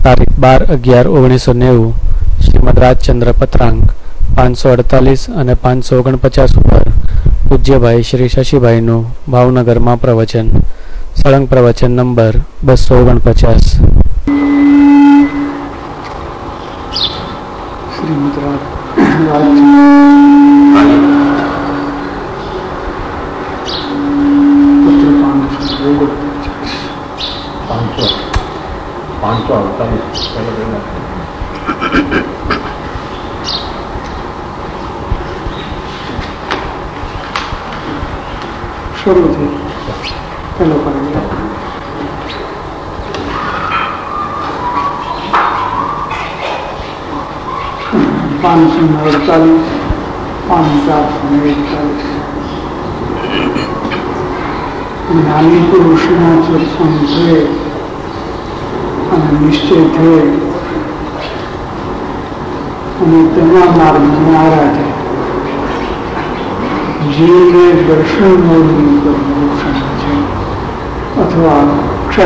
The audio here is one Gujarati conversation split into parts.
તારીખ 12/11/1990 શ્રીમદ રાજચંદ્ર પત્રાંક 548 અને 549 ઉપર પૂજ્યભાઈ શ્રી શશીભાઈનું ભાવનગરમાં પ્રવચન, સળંગ પ્રવચન નંબર 249. શ્રીમદ શરૂ થઈ પેલો પેરાગ્રાફ. 548, 541. જ્ઞાની પુરુષના સત્સંગ છે અને નિશ્ચય થયે અને તેના માર્ગને આરાધે જીવને દર્શન મોડનું મોક્ષણ છે અથવા ક્ષય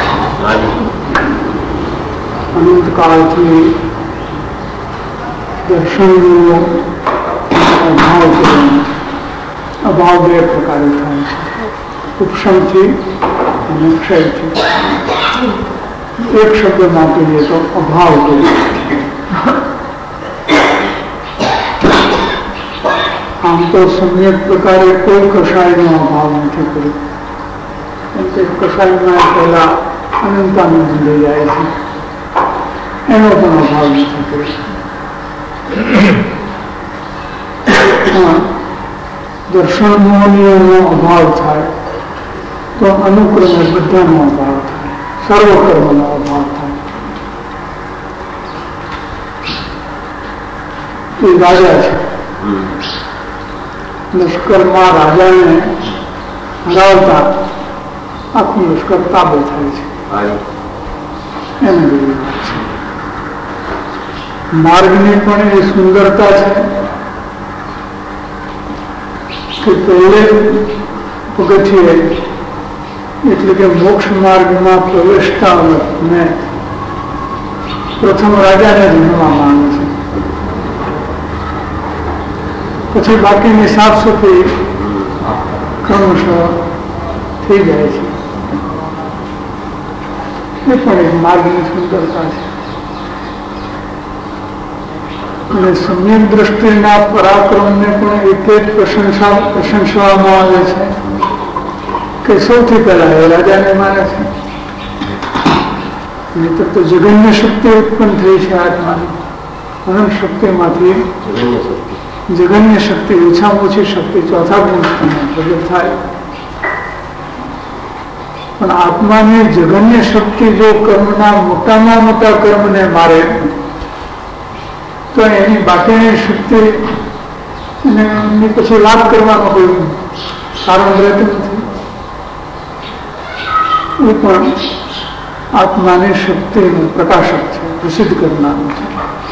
અનંતકાળથી દર્શનનો અભાવ કરવાનો. અભાવ બે પ્રકારે થાય છે, ઉપશમથી અને ક્ષયથી. એક શબ્દમાં કહીએ તો અભાવ કહીએ. આમ તો સમ્યક પ્રકારે કોઈ કષાયનો અભાવ નથી કર્યો, કેમ કે કષાયમાં પહેલા અનંતાનંદ લઈ જાય છે, એનો પણ અભાવ નથી કર્યો. દર્શન મોહનીયનો અભાવ થાય તો અનુક્રમે બધાનો અભાવ થાય, સર્વકર્મનો અભાવ થાય. એ રાજા છે, લશ્કરમાં રાજાને હરાવતા આખું લશ્કર તાબે થાય છે, એને બધી વાત છે. માર્ગની પણ એ સુંદરતા છે કે પહેલે પગથિયે એટલે કે મોક્ષ માર્ગમાં પ્રવેશતા ને પ્રથમ રાજાને જન્મવામાં આવે છે, પછી બાકીની સાફ સફાઈ ક્રમશઃ થઈ જાય છે. એ પણ એક માર્ગની સુંદરતા છે. અને સમ્યક દ્રષ્ટિના પરાક્રમને પણ એટલે જ પ્રશંસવામાં આવે છે કે સૌથી પહેલા એ રાજાને માને છે. નહીતર તો જગન્ય શક્તિ ઉત્પન્ન થઈ છે આત્માની. અનંત શક્તિમાંથી જગન્ય શક્તિ, ઓછામાં ઓછી શક્તિ ચોથા ગુણ પ્રગટ થાય. પણ આત્માની જગન્ય શક્તિ જો કર્મના મોટામાં મોટા કર્મને મારે તો એની બાકીની શક્તિ એની પછી લાભ કરવાનો કોઈ કારણ રહેતું નથી. એ પણ આત્માની શક્તિનું પ્રકાશક છે, પ્રસિદ્ધ કરનારું છે.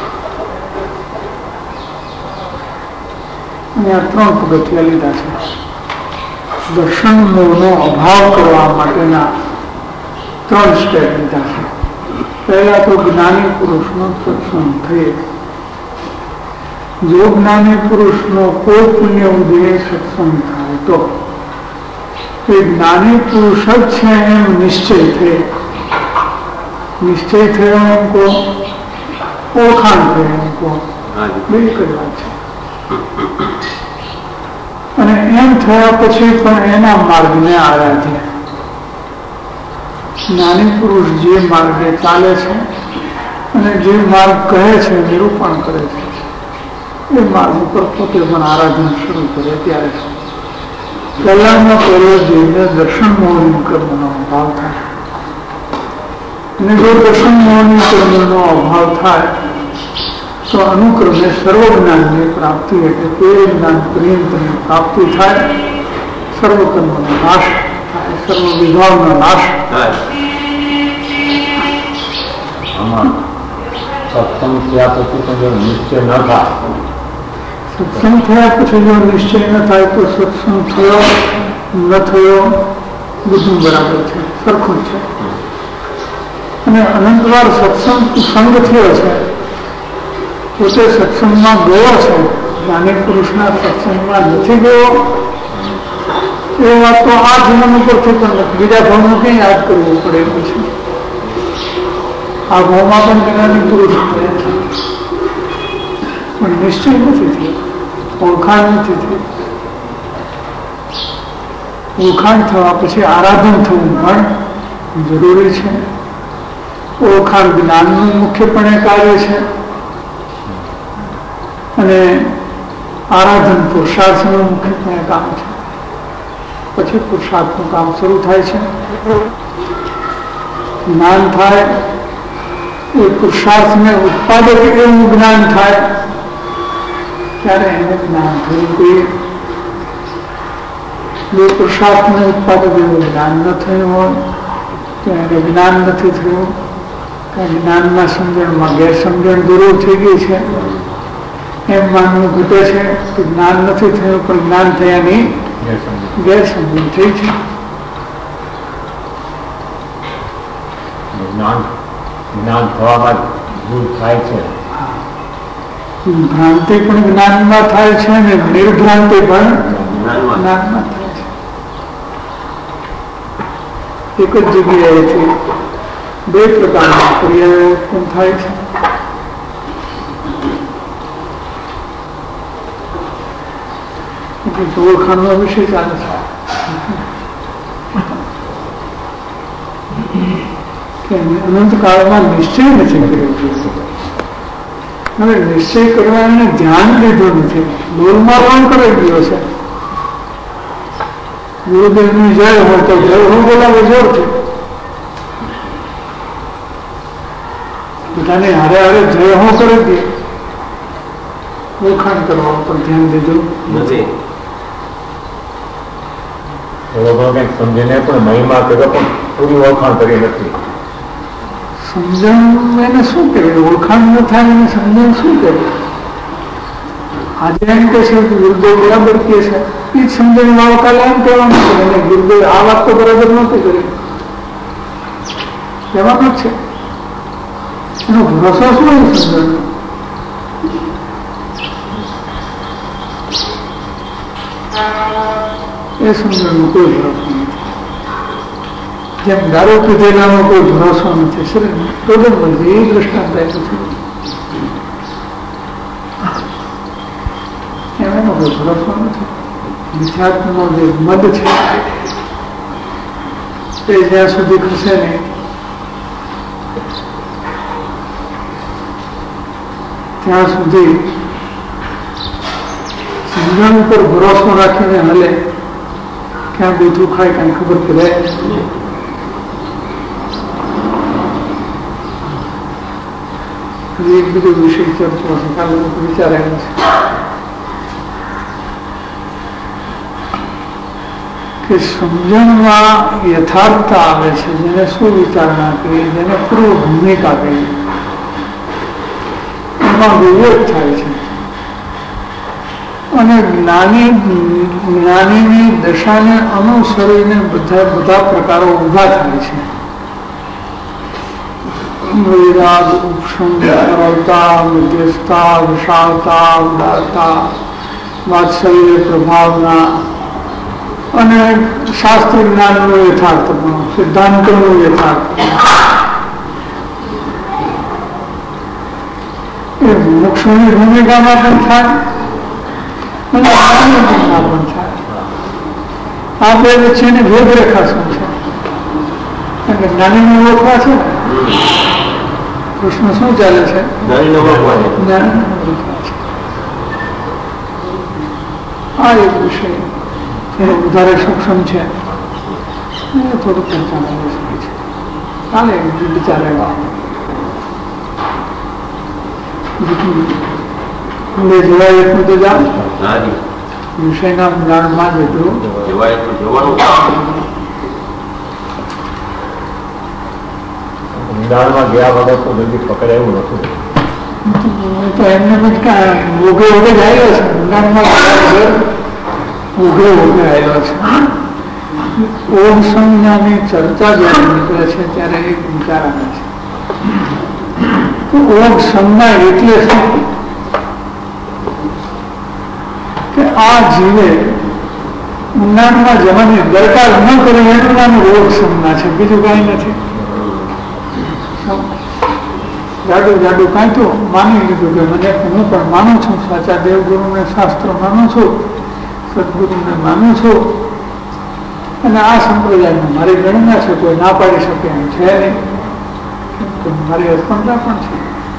અને આ 3 પગથિયા લીધા છે. દર્શન મોહનો અભાવ કરવા માટેના 3 સ્ટેપ લીધા છે. પહેલા તો જ્ઞાની પુરુષનો સત્સંગ થયે. જો જ્ઞાની પુરુષનો કોઈ પુણ્ય ઉદય સત્સંગ થાય તો એ જ્ઞાની પુરુષ જ છે એમ નિશ્ચય થયે. નિશ્ચય થયો એમ કહો, ઓળખાણ થયો એમ કહો, બે જ વાત છે. અને એમ થયા પછી પણ એના માર્ગને આરાધે. જ્ઞાની પુરુષ જે માર્ગે ચાલે છે અને જે માર્ગ કહે છે, નિરૂપણ કરે છે, એ માર્ગ ઉપર પોતે પણ આરાધન શરૂ કરે. ત્યારે પહેલામાં પહેલો જીવને દર્શન મોહની કર્મનો અભાવ થાય. અને જો દર્શન મોહની કર્મનો અભાવ થાય તો અનુક્રમે સર્વજ્ઞાનની પ્રાપ્તિ એટલે તે જ્ઞાન પર્યંતની પ્રાપ્તિ થાય, સર્વકર્મનો નાશ થાય, સર્વ વિભાવનો નાશ થાય. સત્સંગ થયા પછી જો નિશ્ચય ન થાય, સત્સંગ થયા પછી જો નિશ્ચય ન થાય તો સત્સંગ થયો ન થયો બધું બરાબર છે, સરખું છે. અને અનંતવાર સત્સંગ સંગ થયો છે, પોતે સત્સંગમાં ગયો છે, જ્ઞાની પુરુષના સત્સંગમાં નથી ગયો એ વાત તો આ જીવન ઉપરથી પણ નથી, બીજા ભાવનું કંઈ યાદ કરવું પડે પછી. આ ભાવમાં પણ જ્ઞાની પુરુષ મળે છે, પણ નિશ્ચય નથી થયો, ઓળખાણ નથી થયું. ઓળખાણ થવા પછી આરાધન થવું પણ જરૂરી છે. ઓળખાણ જ્ઞાનનું મુખ્યપણે કાર્ય છે અને આરાધન પુરુષાર્થનું મુખ્યપણે કામ છે. પછી પુરુષાર્થનું કામ શરૂ થાય છે. જ્ઞાન થાય એ પુરુષાર્થને ઉત્પાદક એવું જ્ઞાન થાય ત્યારે એને જ્ઞાન થયું. કોઈ જો પુરુષાર્થને ઉત્પાદક એવું જ્ઞાન ન થયું હોય તો એને જ્ઞાન નથી થયું. જ્ઞાનના સમજણમાં ગેરસમજણ દૂર થઈ ગઈ છે એમ માનવું ઘટે છે કે જ્ઞાન નથી થયું પણ જ્ઞાન થયાની ગેરસમજણ થઈ છે. જ્ઞાન થવા બાદ ભૂલ થાય છે. ભ્રાંતિ પણ જ્ઞાનમાં થાય છે અને નિર્ભ્રાંતિ પણ જ્ઞાનમાં થાય છે. એક જ જગ્યાએથી બે પ્રકારના ક્રિયાઓ પણ થાય છે. ઓળખાણનો વિષય ચાલે છે કે અનંતકાળમાં નિશ્ચય નથી કર્યો. હવે નિશ્ચય કરવાને ધ્યાન લીધું નથી, બોલમાં પણ કરી ગયો છે. ગુરુદેવની જય હોય તો જય હું બોલાવે જોરથી, બધાને હારે હારે જય હું કરી દે. ઓળખાણ કરવા ઉપર ધ્યાન દીધું નથી. સમજીને પણ મહિમા કર્યો પણ પૂરી ઓળખાણ કરી નથી. સમજણ એને શું કહેવાય? ઓળખાણ ન થાય એને સમજણ શું કહેવાય? આજે એમ કે છે કે ગુરુદેવ બરાબર કે છે, એ જ સમજણ વાળો કાલે એમ કહેવાનું છે અને ગુરુદેવ આ વાત તો બરાબર નહોતી કરી કહેવાનું જ છે. એનો ભરોસો શું એ સમજણ? એ સમજણનો કોઈ ભરોસો નથી. જેમ દારૂ પીધેલાનો કોઈ ભરોસો નથી. તો એ દ્રષ્ટાંત આપ્યું છે એનો કોઈ ભરોસો નથી. વિદ્યાર્થીનો જે મદ છે તે જ્યાં સુધી ખસે નહીં ત્યાં સુધી સમજણ ઉપર ભરોસો રાખીને હલે ક્યાં બેઠું ખાય કઈ ખબર પડે. એક બીજો વિષય ચર્ચો છે, કાલે વિચાર આવ્યો છે કે સમજણમાં યથાર્થતા આવે છે, જેને શું વિચારણા કહીએ, જેને પૂર્વ ભૂમિકા કહીએ, એમાં વિવેક થાય છે અને જ્ઞાનીની દશાને અનુસરીને બધા પ્રકારો ઉભા થાય છે. વૈરાગ, ઉપશમ, સરળતા, મધ્યસ્થતા, વિશાળતા, ઉદારતા, વાત્સલ્ય, પ્રભાવના અને શાસ્ત્ર જ્ઞાનનું યથાર્થપણું, સિદ્ધાંતોનું યથાર્થપણું. એ મોક્ષની ભૂમિકામાં પણ થાય અને જ્ઞાનની ભૂમિકા પણ થાય. આ બે વચ્ચેની ભેદરેખા શું છે? કારણ કે જ્ઞાનીની ઓળખા છે ને, કૃષ્ણ શું ચાલે છે? આ એક વિષય એનો વધારે સૂક્ષ્મ છે, થોડુંક ચર્ચા કરી શકે છે. કાલે વિચાર જોવાય એટલું તો જાણ વિષયના જ્ઞાનમાં જેટલું જ્ઞાનમાં ગયા વગર તો જલ્દી પકડાયું નથી. તો એમને ઓઘે ઓઘે જ આવ્યો છે. જ્ઞાનમાં ઓઘે ઓઘે આવ્યો છે. ઓમ સંજ્ઞાની ચર્ચા જયારે નીકળે છે ત્યારે એક વિચાર આવે છે ઓગ સંજ્ઞા એટલે શું કે આ જીવે ઊંડાણમાં જવાની દરકાર ન કરે એનું નામ ઓગ સંજ્ઞા છે, બીજું કઈ નથી. જાડું કાંઈ તો માની લીધું કે મને હું પણ માનું છું, સાચા દેવગુરુને શાસ્ત્ર માનું છું, સદગુરુને માનું છું, અને આ સંપ્રદાયમાં મારી ગણના છે, કોઈ ના પાડી શકે એમ છે નહીં, મારી અર્પણતા પણ છે.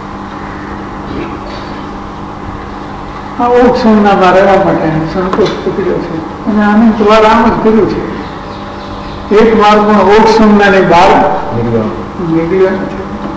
આ ઓગ સંજ્ઞામાં રહેવા માટે સંતોષ પકડ્યો છે, અને આને દ્વાર આમ જ કર્યું છે. એક વાર પણ ઓગ સંજ્ઞાની બહાર નીકળ્યો નથી.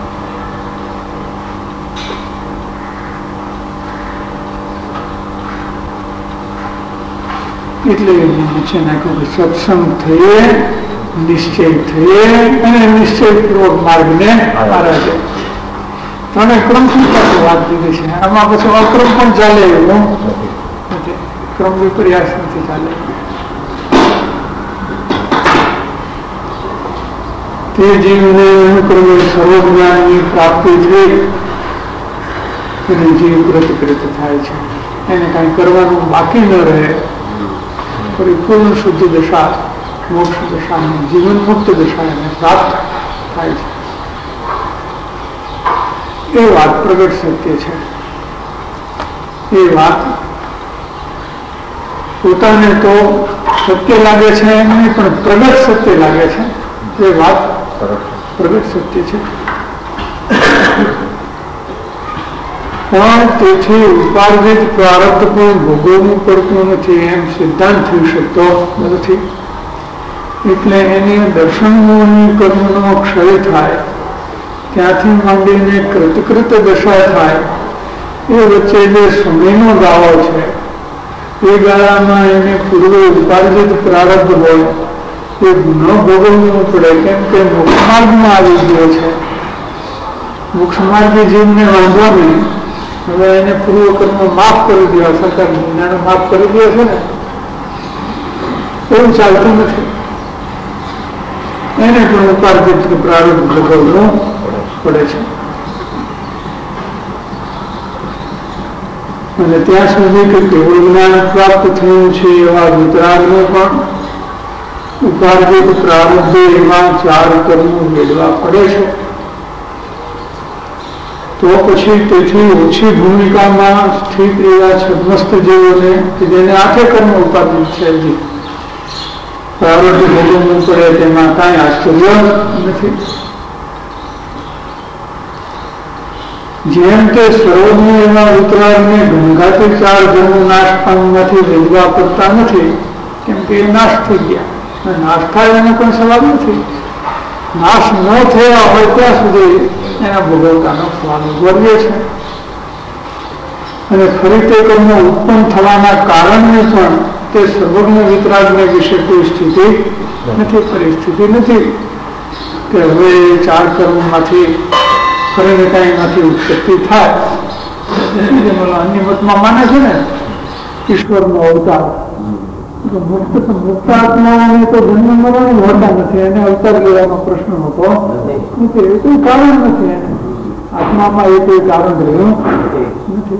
એટલે એમને પૂછી નાખ્યું કે સત્સંગ થયે, નિશ્ચય થયે અને નિશ્ચયપૂર્વક માર્ગને આરાધે. ત્રણે ક્રમથી પાસે વાત દીધી છે. આમાં પછી અક્રમ પણ ચાલે એવું નથી, ક્રમ વિપર્યાસ નથી ચાલે. તે જીવને અનુક્રમે સર્વજ્ઞાનની પ્રાપ્તિ થઈ અને જીવ કૃતકૃત થાય છે. એને કાંઈ કરવાનું બાકી ન રહે, પરિપૂર્ણ શુદ્ધ દશા, મોક્ષ દશાની જીવન મુક્ત દશા એને પ્રાપ્ત થાય છે. એ વાત પ્રગટ સત્ય છે. એ વાત પોતાને તો સત્ય લાગે છે એમ નહીં, પણ પ્રગટ સત્ય લાગે છે. એ વાત પ્રગટ સત્ય છે. પણ તેથી ઉપાર્જિત પ્રારબ્ધ પણ ભોગવવું પડતું નથી એમ સિદ્ધાંત થઈ શકતો નથી. એટલે એની દર્શનોની કર્મનો ક્ષય થાય, ત્યાંથી માંડીને કૃતકૃત દશા થાય, એ વચ્ચે જે સમયનો ગાળો છે, એ ગાળામાં એને પૂર્વે ઉપાર્જિત પ્રારબ્ધ હોય એ ન ભોગવવું પડે, કેમ કે મોક્ષમાર્ગમાં આવી ગયો છે. મોક્ષમાર્ગી જીવને વાંધો નહીં, હવે એને પૂર્વ કર્મ માફ કરી દેવા, સરકાર દુનિયાને માફ કરી દે છે ને, એવું ચાલતું નથી. એને પણ ઉપાર્જિત પ્રારબ્ધ ભોગવવું પડે છે. અને ત્યાં સુધી કે કેવળ જ્ઞાન પ્રાપ્ત થયું છે એવા વિતરાગને પણ ઉપાર્જિત પ્રારબ્ધે એમાં 4 કર્મો વેડવા પડે છે. તો પછી તેથી ઓછી ભૂમિકામાં સ્થિત એવા છદ્મસ્ત જીવોને કે જેને 8 કર્મ ઉપાર્જિત છે, પ્રારબ્ધ ભોગવવું પડે તેમાં કાંઈ આશ્ચર્ય નથી. જેમ કે સર્વજ્ઞ એવા વિતરાગને ગંગાથી 4 જન્મ નાશ પામવાથી વેદવા પડતા નથી, કેમ કે એ નાશ થઈ ગયા. નાશ થાય એનો કોઈ સવાલ નથી. નાશ ન થયા હોય ત્યાં સુધી એના ભોગવતાનો સ્વાદ ઉભર્ય છે. અને ફરી તે કર્મ ઉત્પન્ન થવાના કારણને પણ તે સર્વજ્ઞ વિતરાગને વિશે કોઈ સ્થિતિ નથી, પરિસ્થિતિ નથી કે હવે 4 કર્મમાંથી ફરીને કાંઈમાંથી ઉત્પત્તિ થાય. અન્ય મતમાં માને છે ને ઈશ્વરનો અવતાર, મુક્ત આત્માઓને તો જન્મ મરણ હોતા નથી, એને અવતાર લેવાનો પ્રશ્ન હોતો નથી. એ કોઈ કારણ નથી, એને આત્મામાં એ કોઈ કારણ રહ્યું નથી.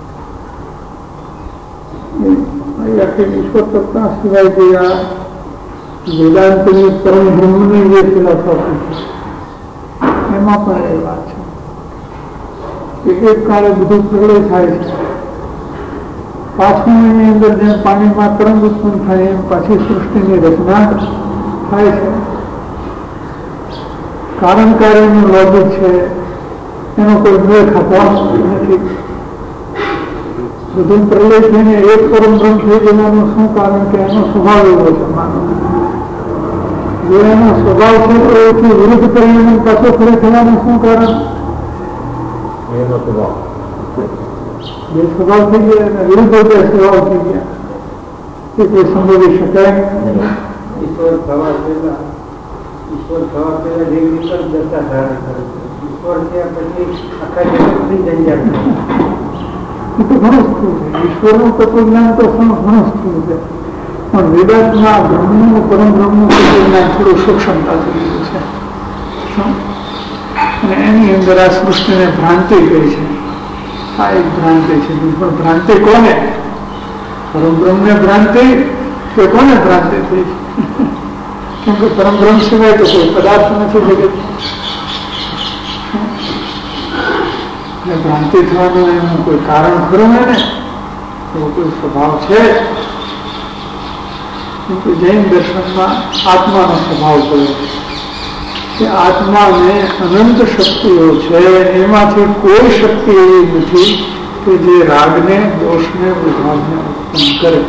આખી ઈશ્વર સત્તા સિવાય જે આ વેદાંતની પરમ બ્રહ્મની જે ફિલોસોફી છે એમાં પણ એ વાત છે કે એક કાળે બધું પ્રલય થાય છે, પાછું એની અંદર જેમ પાણીમાં તરંગ ઉત્પન્ન થાય એમ પાછી સૃષ્ટિની રચના થાય છે. કારણ કાર્યનું લોજિક છે, એનો કોઈ મેળ ખાતો નથી. બધું પ્રલય થઈને એક પરમ બ્રહ્મ થઈ જવાનું શું કારણ કે એનો સ્વભાવ એવો છે. માનો જો એનો સ્વભાવ છે તો એથી વિરુદ્ધ કરીને પાછો ફરી થવાનું શું કારણ? જે સ્વભાવ થઈ ગયા અને વિરુદ્ધ સ્વભાવ થઈ ગયા એ કોઈ સંભવી શકાય. ઈશ્વર થવા પહેલા જે વિકલ્પ દશા ધારણ કરે છે, ઈશ્વર થયા પછી આખા જગતની જંજાળ એ તો ઘણું સ્થૂળ છે. ઈશ્વરનું તત્વજ્ઞાન તો ઘણું સ્થૂળ છે, પણ વેદાંતમાં બ્રહ્મનું પરમ બ્રહ્મનું તત્વજ્ઞાન થોડું સૂક્ષ્મતા થઈ ગયું છે. અને એની અંદર આ સૃષ્ટિને ભ્રાંતિ કહી છે. આ એક ભ્રાંતિ છે. પણ ભ્રાંતિ કોને? પરમબ્રહ્મને ભ્રાંતિ કે કોને ભ્રાંતિ થઈ? કેમ કે પરમબ્રહ્મ સિવાય તો કોઈ પદાર્થ નથી જગત. ભ્રાંતિ થવાનું એનું કોઈ કારણ ખરું ને? એવો કોઈ સ્વભાવ છે? જૈન દર્શનમાં આત્માનો સ્વભાવ કર્યો કે આત્માને અનંત શક્તિઓ છે. એમાંથી કોઈ શક્તિ એવી નથી કે જે રાગને, દોષને, વિભાગને ઉત્પન્ન કરે.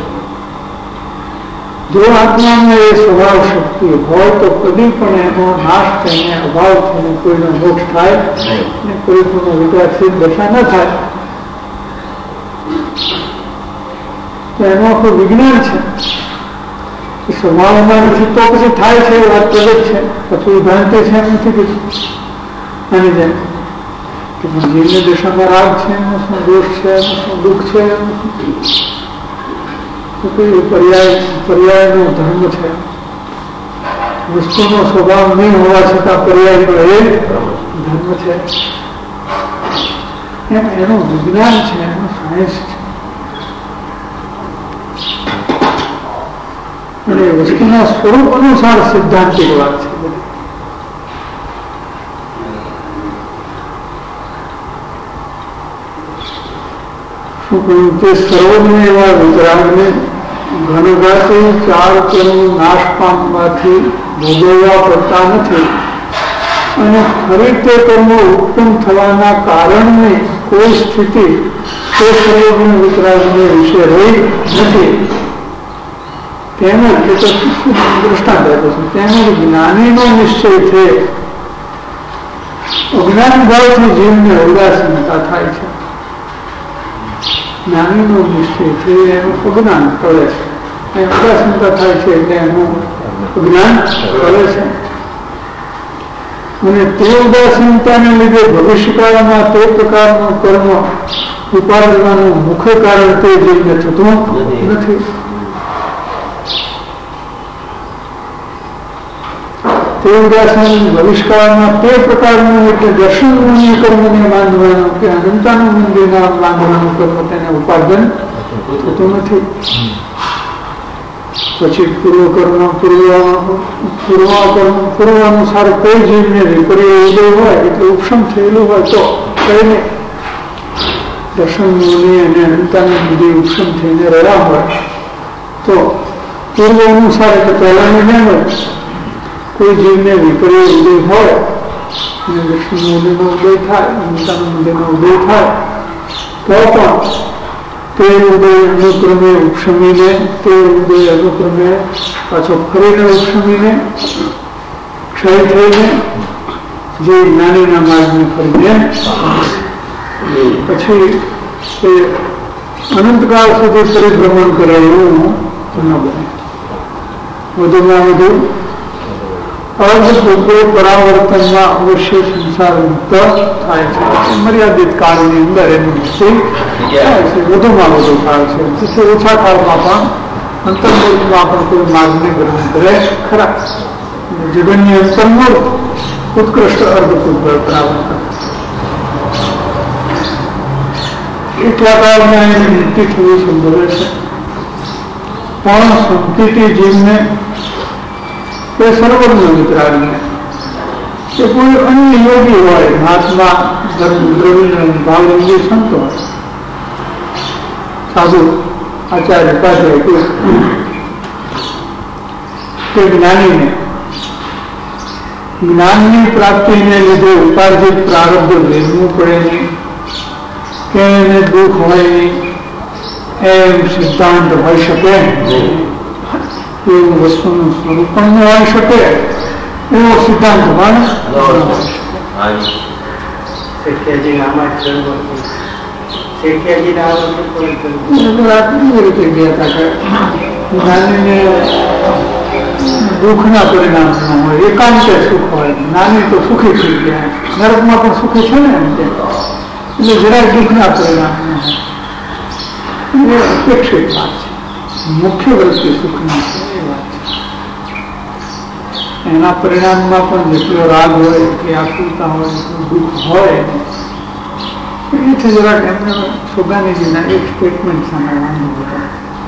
જો આત્માને એ સ્વભાવ શક્તિ હોય તો કદી પણ એનો નાશ થઈને, અભાવ થઈને કોઈનો મોક્ષ થાય અને કોઈ પણ વિકાસશીલ દશા ન થાય. તો એનું આખું વિજ્ઞાન છે. સ્વભાવમાં નથી તો પછી થાય છે એ વાત પ્રગટ છે. પછી ભ્રાંતિ છે એમ નથી કીધું. આની જેમ કે જીવની દશામાં રાગ છે, એનું શું દોષ છે, એનું શું દુઃખ છે, તો કોઈ પર્યાયનો ધર્મ છે. વસ્તુનો સ્વભાવ નહીં હોવા છતાં પર્યાયનો એ ધર્મ છે. એમ એનું વિજ્ઞાન છે, એનું સાયન્સ છે. અને વસ્તુના સ્વરૂપ અનુસાર સિદ્ધાંતિક વાત છે. શું કહ્યું કે સર્વને એવા વિતરાગને ઘનઘાતી ચાર કર્મો નાશ પામવાથી ભોગવવા પડતા નથી અને ફરી તે કર્મો ઉત્પન્ન થવાના કારણની કોઈ સ્થિતિ તે સર્વને વિતરાગને વિશે રહી નથી. તેમજ દ્રષ્ટાંત આપે છે. તેમજ જ્ઞાનીનો નિશ્ચય છે. અજ્ઞાન ભાવથી જીવને ઉદાસીનતા થાય છે. જ્ઞાનીનો નિશ્ચય છે એનું અજ્ઞાન કરે છે. ઉદાસીનતા થાય છે એટલે એનું અજ્ઞાન કરે છે. અને તે ઉદાસીનતાને લીધે ભવિષ્યકાળમાં તે પ્રકારનું કર્મ ઉપાડવાનું મુખ્ય કારણ તે જીવને થતું નથી. તે ઉદાસીન ભવિષ્યકાળમાં તે પ્રકારનું એટલે દર્શનનું કર્મને બાંધવાનું કે અનંતાનું મંદિરના બાંધવાનું કર્મ તેને ઉપાર્જન થતું નથી. પછી પૂર્વ અનુસાર કોઈ જીવને વિપરીય ઉદય હોય એટલે ઉપશમ થયેલું હોય તો કઈને દર્શન મુનિ અને અનંતાનું મંદિર ઉપશમ થઈને રહ્યા હોય તો પૂર્વ અનુસાર એટલે પહેલાની જેમ જ કોઈ જીવને વિપરીય ઉદય હોય અને દર્શન મુનિનો ઉદય થાય, અનંતાનું મંદિરનો ઉદય થાય તો પણ તે ઉદય અનુક્રમે ઉપશમીને તે ઉદય અનુક્રમે પાછો ફરીને ઉપશમીને ક્ષય થઈને જે જ્ઞાનીના માર્ગને ફરીને પછી તે અનંતકાળ સુધી પરિભ્રમણ કરે એવું ન બને. વધુમાં વધુ અર્ધપૂર્વ પરાવર્તનમાં અવશ્ય સંસાર મુક્ત થાય છે. મર્યાદિત કાળની અંદર એનું મુક્તિ થાય છે. વધુમાં વધુ કાળ છે. પછી ઓછા કાળમાં પણ અંતર્મૂર્તમાં પણ કોઈ માર્ગને ગ્રહણ કરે ખરા. જગન્ય અંતર્મૂર્ત ઉત્કૃષ્ટ અર્ધપૂર્વ પરાવર્તન એટલા કાળમાં એની મુક્તિ થવી સંભવે છે. પણ સંતિતિ જીવને એ સર્વજ્ઞ વિતરાગને કે કોઈ અન્ય યોગી હોય, મહાત્મા, ધર્મ દ્રવિડ ભાવલિંગી સંતો હોય, સાધુ, આચાર્ય, ઉપાધ્યાય તે જ્ઞાનીને જ્ઞાનની પ્રાપ્તિને લીધે ઉપાર્જિત પ્રારબ્ધ વેરવું પડે નહીં કે એને દુઃખ હોય નહીં એમ સિદ્ધાંત હોઈ શકે. એવું વસ્તુનું સ્વરૂપ પણ ન હોઈ શકે એવો સિદ્ધાંત પણ દુઃખના પરિણામ ન હોય, એકાંતે સુખ હોય. નાની તો સુખી થઈ ગયા, નરકમાં પણ સુખી છે ને એમ કે, એટલે જરાય દુઃખના પરિણામ ન હોય એ અપેક્ષિત વાત છે. મુખ્ય વૃત્તિ સુખની છે એ વાત છે. એના પરિણામમાં પણ જેટલો રાગ હોય એટલી આકૃતા હોય એટલું દુઃખ હોય એથી જરાક એમને સુગાનીજીના એક સ્ટેટમેન્ટ સામે વાંધો હતો.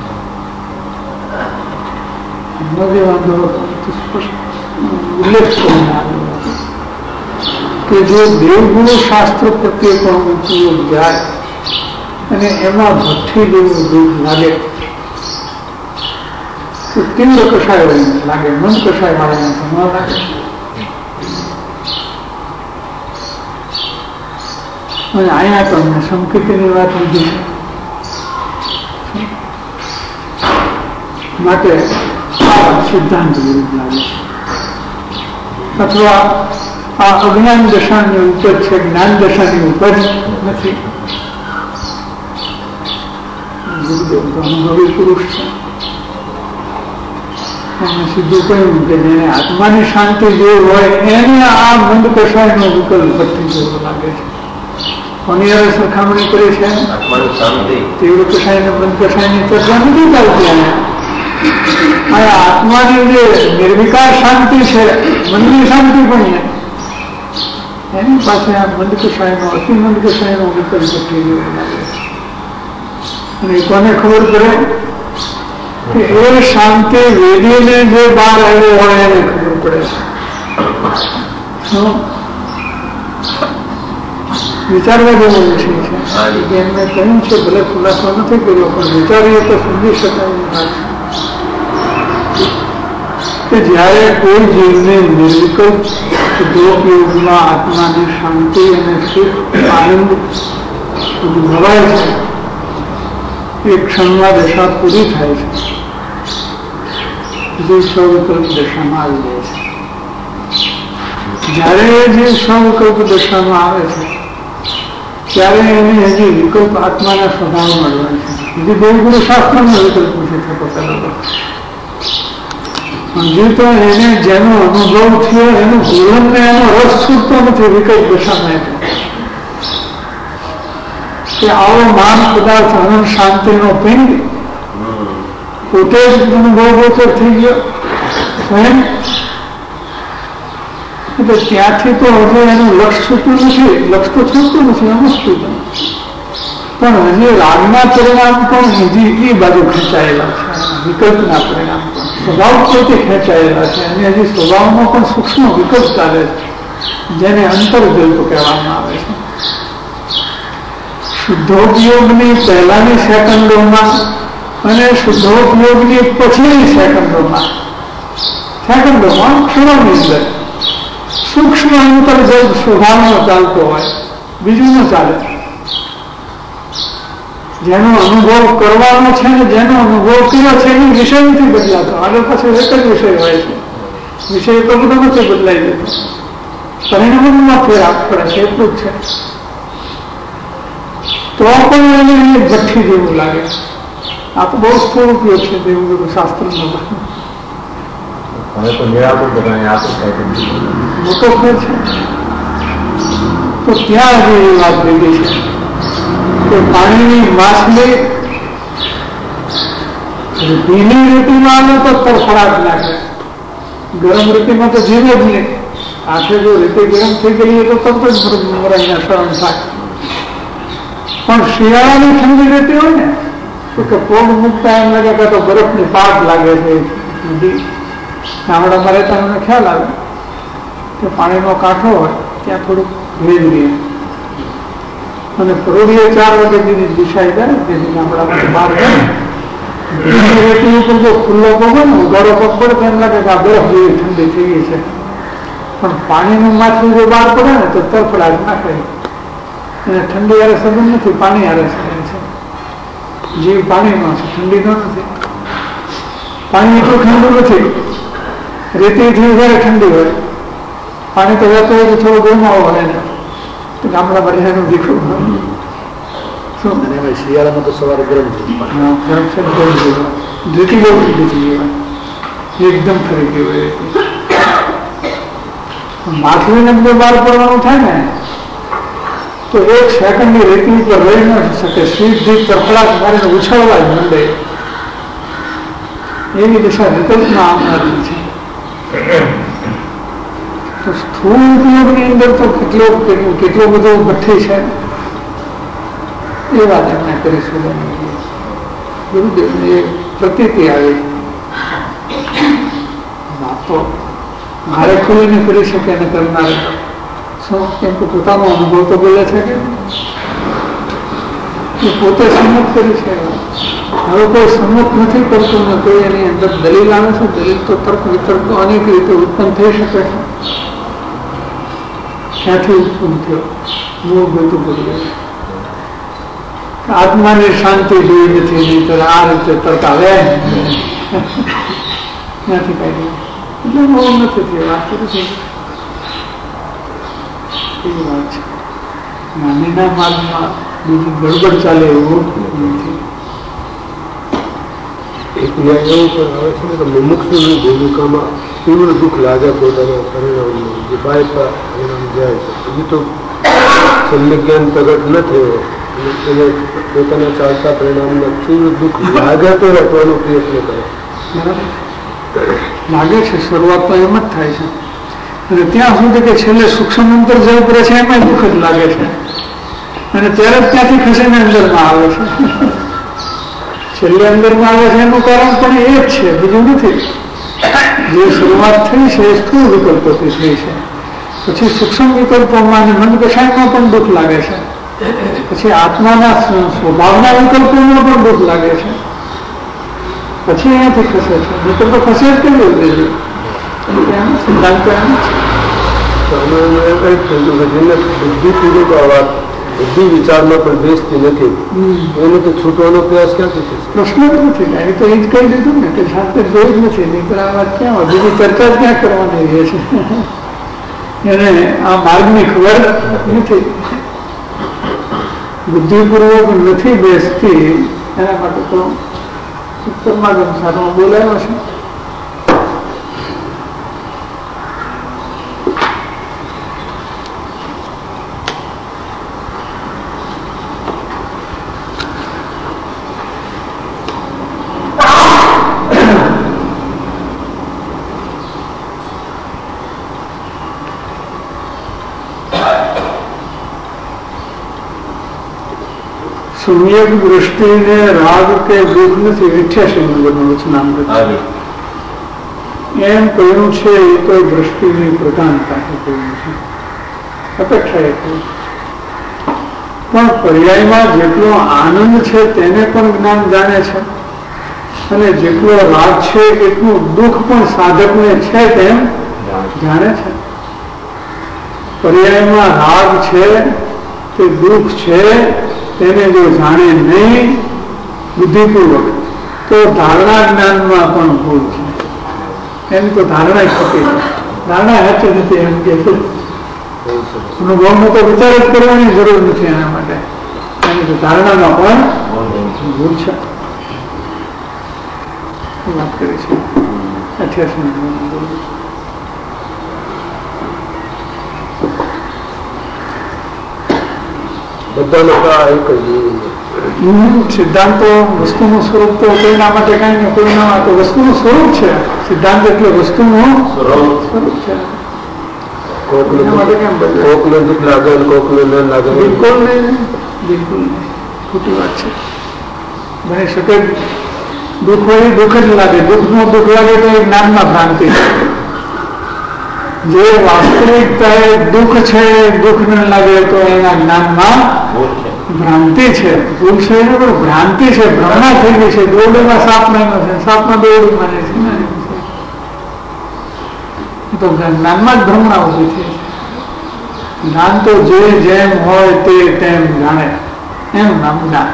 જે વાંધો ઉલ્લેખ કરીને આવ્યો કે જો દેવગુરુ શાસ્ત્ર પ્રત્યે પણ ઉપયોગ જાય અને એમાં ભઠ્ઠી જેવું દુઃખ લાગે તો તીવ્ર કષાય વાળીને લાગે, મન કષાય વાળાને ન લાગે. અને અહીંયા તમને સંકેતની વાત લીધી છે માટે આ સિદ્ધાંત વિરુદ્ધ લાગે છે, અથવા આ અજ્ઞાન દશાની ઉપર છે, જ્ઞાન દશાની ઉપર નથી. ગુરુદેવ તો અનુભવી પુરુષ છે, એને સીધું કહ્યું કે જેને આત્માની શાંતિ જેવી હોય એને આ મંદ કષાયનો વિકલ્પ ભઠ્ઠી જેવો લાગે છે. કોની હવે સરખામણી કરી છે? તીવ્ર કષાય ને મંદ કષાયની ચર્ચા નથી ચાલતી. આત્માની જે નિર્વિકાર શાંતિ છે, મનની શાંતિ પણ એની પાસે આ મંદ કષાયનો અતિ મંદ કષાયનો વિકલ્પ ભઠ્ઠી જેવો લાગે છે. અને કોને ખબર પડે કે એ શાંતિ વેદીને જે બહાર આવ્યો હોય એને ખબર પડે છે. વિચારવા જેવો વિષય છે. એમને કહ્યું છે, ભલે ખુલાસો નથી કર્યો પણ વિચારીએ તો સમજી શકાય કે જયારે કોઈ જીવને નિર્વિકલ્પ યોગમાં આત્માની શાંતિ અને સુખ આનંદ અનુભવાય છે, એક ક્ષણમાં દશા પૂરી થાય છે, જે સ્વવિકલ્પ દશામાં આવી જાય છે. જયારે જે સ્વવિકલ્પ દશામાં આવે છે ત્યારે એને હજી વિકલ્પ આત્માના સ્વભાવ મળવા છે. હજી દેવગુરુ શાસ્ત્રનો વિકલ્પ નથી થતો પેલો. હજી તો એને જેનો અનુભવ થયો એનું જીવનને એનો રસ છૂટતો નથી વિકલ્પ દશામાં. કે આવો માન પદાર્થ અનંત શાંતિનો પિંડ પોતે જ અનુભવ ગોચર થઈ ગયો સ્વયં. એટલે ત્યાંથી તો હજુ એનું લક્ષ છૂટતું નથી, લક્ષ તો છૂટતું નથી એનું છૂટતું, પણ હજી રાગના પરિણામ પણ હજી એ બાજુ ખેંચાયેલા છે, વિકલ્પના પરિણામ પણ સ્વભાવ પોતે ખેંચાયેલા છે. અને હજી સ્વભાવમાં પણ સૂક્ષ્મ વિકલ્પ ચાલે છે, જેને અંતર્ગલ્પ કહેવામાં આવે છે. શુદ્ધોપયોગની પહેલાની સેકન્ડોમાં અને શુદ્ધોપયોગની પછીની સેકન્ડોમાં ક્ષણોની અંદર સૂક્ષ્મ અંતર્ગત સ્વભાવનો ચાલતો હોય, બીજું ન ચાલે. જેનો અનુભવ કરવાનો છે ને જેનો અનુભવ કર્યો છે એ વિષય નથી બદલાતો. આગળ પાછળ એક જ વિષય હોય છે, વિષય તો બધો નથી બદલાઈ જતો, પરિણામમાં ફેર પડે છે એટલું જ છે. તો પણ એને ભઠ્ઠી જેવું લાગે. આ તો બહુ સ્થૂળ ઉપયોગ છે દેવગુરુ શાસ્ત્રનો. મોટો ફેર છે. તો ત્યાં હજી એ વાત લીધી છે કે પાણીની માછલી ભીની ઋતુમાં આવે તો તરફડાટ નાખે, ગરમ ઋતુમાં તો જીવે જ નહીં. આખે જો ઋતુ ગરમ થઈ ગઈ તો તરત જ મરાઈને શરણ થાય. પણ શિયાળાની ઠંડી રહેતી હોય ને તો કે પોગ મૂકતા એમ લાગે કે તો બરફની પાટ લાગે છે. નદી ગામડામાં રહેતા મને ખ્યાલ આવે કે પાણીનો કાંઠો હોય ત્યાં થોડુંક ભેજ રહે અને પરોઢીએ 4 વાગ્યાની દિશા જાય જેથી ગામડામાં બહાર જાય. રેતી ઉપર જો ખુલ્લો પગ હોય ને ઉઘાડો પગ પડે તો એમ લાગે કે આ બરફ જેવી ઠંડી થઈ ગઈ છે. પણ પાણીનું માછલું જો બહાર પડે ને તો તરફડાટ ના કરે. એને ઠંડી યારે સંબંધ નથી, પાણી યારે સંબંધ છે. જીવ પાણીમાં છે, ઠંડીનો નથી. પાણી એટલું ઠંડુ નથી, રેતીથી વધારે ઠંડી હોય. પાણી તો વહેતું હોય તો થોડો ગરમાવો હોય ને તો ગામડામાં રહેવાનું દીકરું શિયાળામાં તો સવારે ગરમ રેતી બહુ ઠંડી હોય, એકદમ ફરી ગયું હોય. માછલીને બધું બહાર પડવાનું થાય ને તો 1 સેકન્ડની રેતી ઉપર રહી ન શકે, સીધી તરફડાટ મારીને ઉછળવા જ માંડે. એવી દિશા વિકલ્પમાં આવનારી છે. તો સ્થૂળ ઉપયોગની અંદર તો કેટલો બધો ભઠ્ઠી છે એ વાત એમને કરીશું. ગુરુદેવની પ્રતીતિ આવી વાતો મારે ખોલીને કરી શકે ને કરનાર શું કેમ કે પોતાનો અનુભવ તો બોલે છે કે પોતે સંમત કરી છે. હવે કોઈ સંમત નથી કરતું ને કોઈ એની અંદર દલીલ આવે છે. દલીલ તો તર્ક વિતર્ક અનેક રીતે ઉત્પન્ન થઈ શકે છે. ક્યાંથી ઉત્પન્ન થયો? મૂળભૂત બોલ્યો આત્માની શાંતિ જોઈ નથી, નહીં તો આ રીતે તર્ક આવે ક્યાંથી કાઢી એટલે બહુ નથી થયો. વાત કરી એવી વાત છે. જ્ઞાનીના માર્ગમાં બીજી ગડબડ ચાલે એવું નથી. એક ન્યાય એવું પણ આવે છે કે મુમુક્ષુની ભૂમિકામાં તીવ્ર દુઃખ લાગે પોતાના પરિણામનું, જે બાય પરિણામ જાય છે. હજી તો સમ્યજ્ઞાન પ્રગટ ન થયો એને પોતાના ચાલતા પરિણામમાં તીવ્ર દુઃખ લાગે તો રહેવાનો પ્રયત્ન કરે. લાગે છે શરૂઆત તો એમ જ થાય છે અને ત્યાં સુધી કે છેલ્લે સૂક્ષ્મ અંતર જવું પડે છે એમાં દુઃખ જ લાગે છે અને ત્યારે જ ત્યાંથી ખસીને અંદરમાં આવે છે. છેલ્લે અંદરમાં આવે છે એનું કારણ પણ એ જ છે, બીજું નથી. જે શરૂઆત થઈ છે એ સ્થૂળ વિકલ્પોથી થઈ છે. પછી સૂક્ષ્મ વિકલ્પોમાં અને મન કષાયમાં પણ દુઃખ લાગે છે. પછી આત્માના સ્વભાવના વિકલ્પોમાં પણ દુઃખ લાગે છે. પછી અહીંયાથી ખસે છે. નહીં તો ખસે જ કેવી રીતે સિદ્ધાંત એમ જેને બુદ્ધિપૂર્વક આ વાત બુદ્ધિ વિચારમાં પણ બેસતી નથી એને તો છૂટવાનો પ્રયાસ ક્યાંથી થશે? પ્રશ્ન જ નથી. એ તો એ જ કહી દીધું ને કે શાંતિ જોઈ જ નથી. નહીં તો આ વાત ક્યાં હોય? બીજી ચર્ચા જ ક્યાં કરવાની રહે છે? એને આ માર્ગની ખબર નથી. બુદ્ધિપૂર્વક નથી બેસતી એના માટે તો ઉત્તરમાં ગમસારમાં બોલાયો છે. સમ્યક દૃષ્ટિને રાગ કે દુઃખ નથી. 88 નંબરનું વચનામૃત એમ કહ્યું છે. એ તો દ્રષ્ટિની પ્રધાનતા કહ્યું છે. અપેક્ષા એ કહ્યું પણ પર્યાયમાં જેટલો આનંદ છે તેને પણ જ્ઞાન જાણે છે અને જેટલો રાગ છે એટલું દુઃખ પણ સાધકને છે તેમ જાણે છે. પર્યાયમાં રાગ છે કે દુઃખ છે તેને જો જાણે નહીં બુદ્ધિપૂર્વક તો ધારણા જ્ઞાનમાં પણ ભૂલ છે. એની તો ધારણા ખોટી છે. ધારણા હેતુ નથી એમ કે અનુભવનો તો વિચાર જ કરવાની જરૂર નથી એના માટે. એની તો ધારણામાં પણ ભૂલ છે. વાત કરી છે 88 સિદ્ધાંતો વસ્તુનું સ્વરૂપ તો કોઈના માટે કઈ ને કોઈના તો વસ્તુનું સ્વરૂપ છે. સિદ્ધાંત એટલે વસ્તુનું સ્વરૂપ છે. કોકને દુઃખ લાગે કોકને ન લાગે બિલકુલ નહીં. બિલકુલ નહીં. ખોટી વાત છે. બની શકે દુઃખ હોય દુઃખ જ લાગે. દુઃખનું દુઃખ લાગે તો એ જ્ઞાનમાં ભ્રાંતિ છે. જે વાસ્તવિકતા દુઃખ છે દુઃખ ન લાગે તો એના જ્ઞાનમાં ભ્રાંતિ છે. ભૂલ છે પણ ભ્રાંતિ છે. ભ્રમણા થઈ ગઈ છે. દોરડીમાં સાપ માન્યો છે. સાપમાં દોરડી માને છે ને તો જ્ઞાનમાં જ ભ્રમણા ઉભી થઈ છે. જ્ઞાન તો જે જેમ હોય તે તેમ જાણે એમ નામ જ્ઞાન.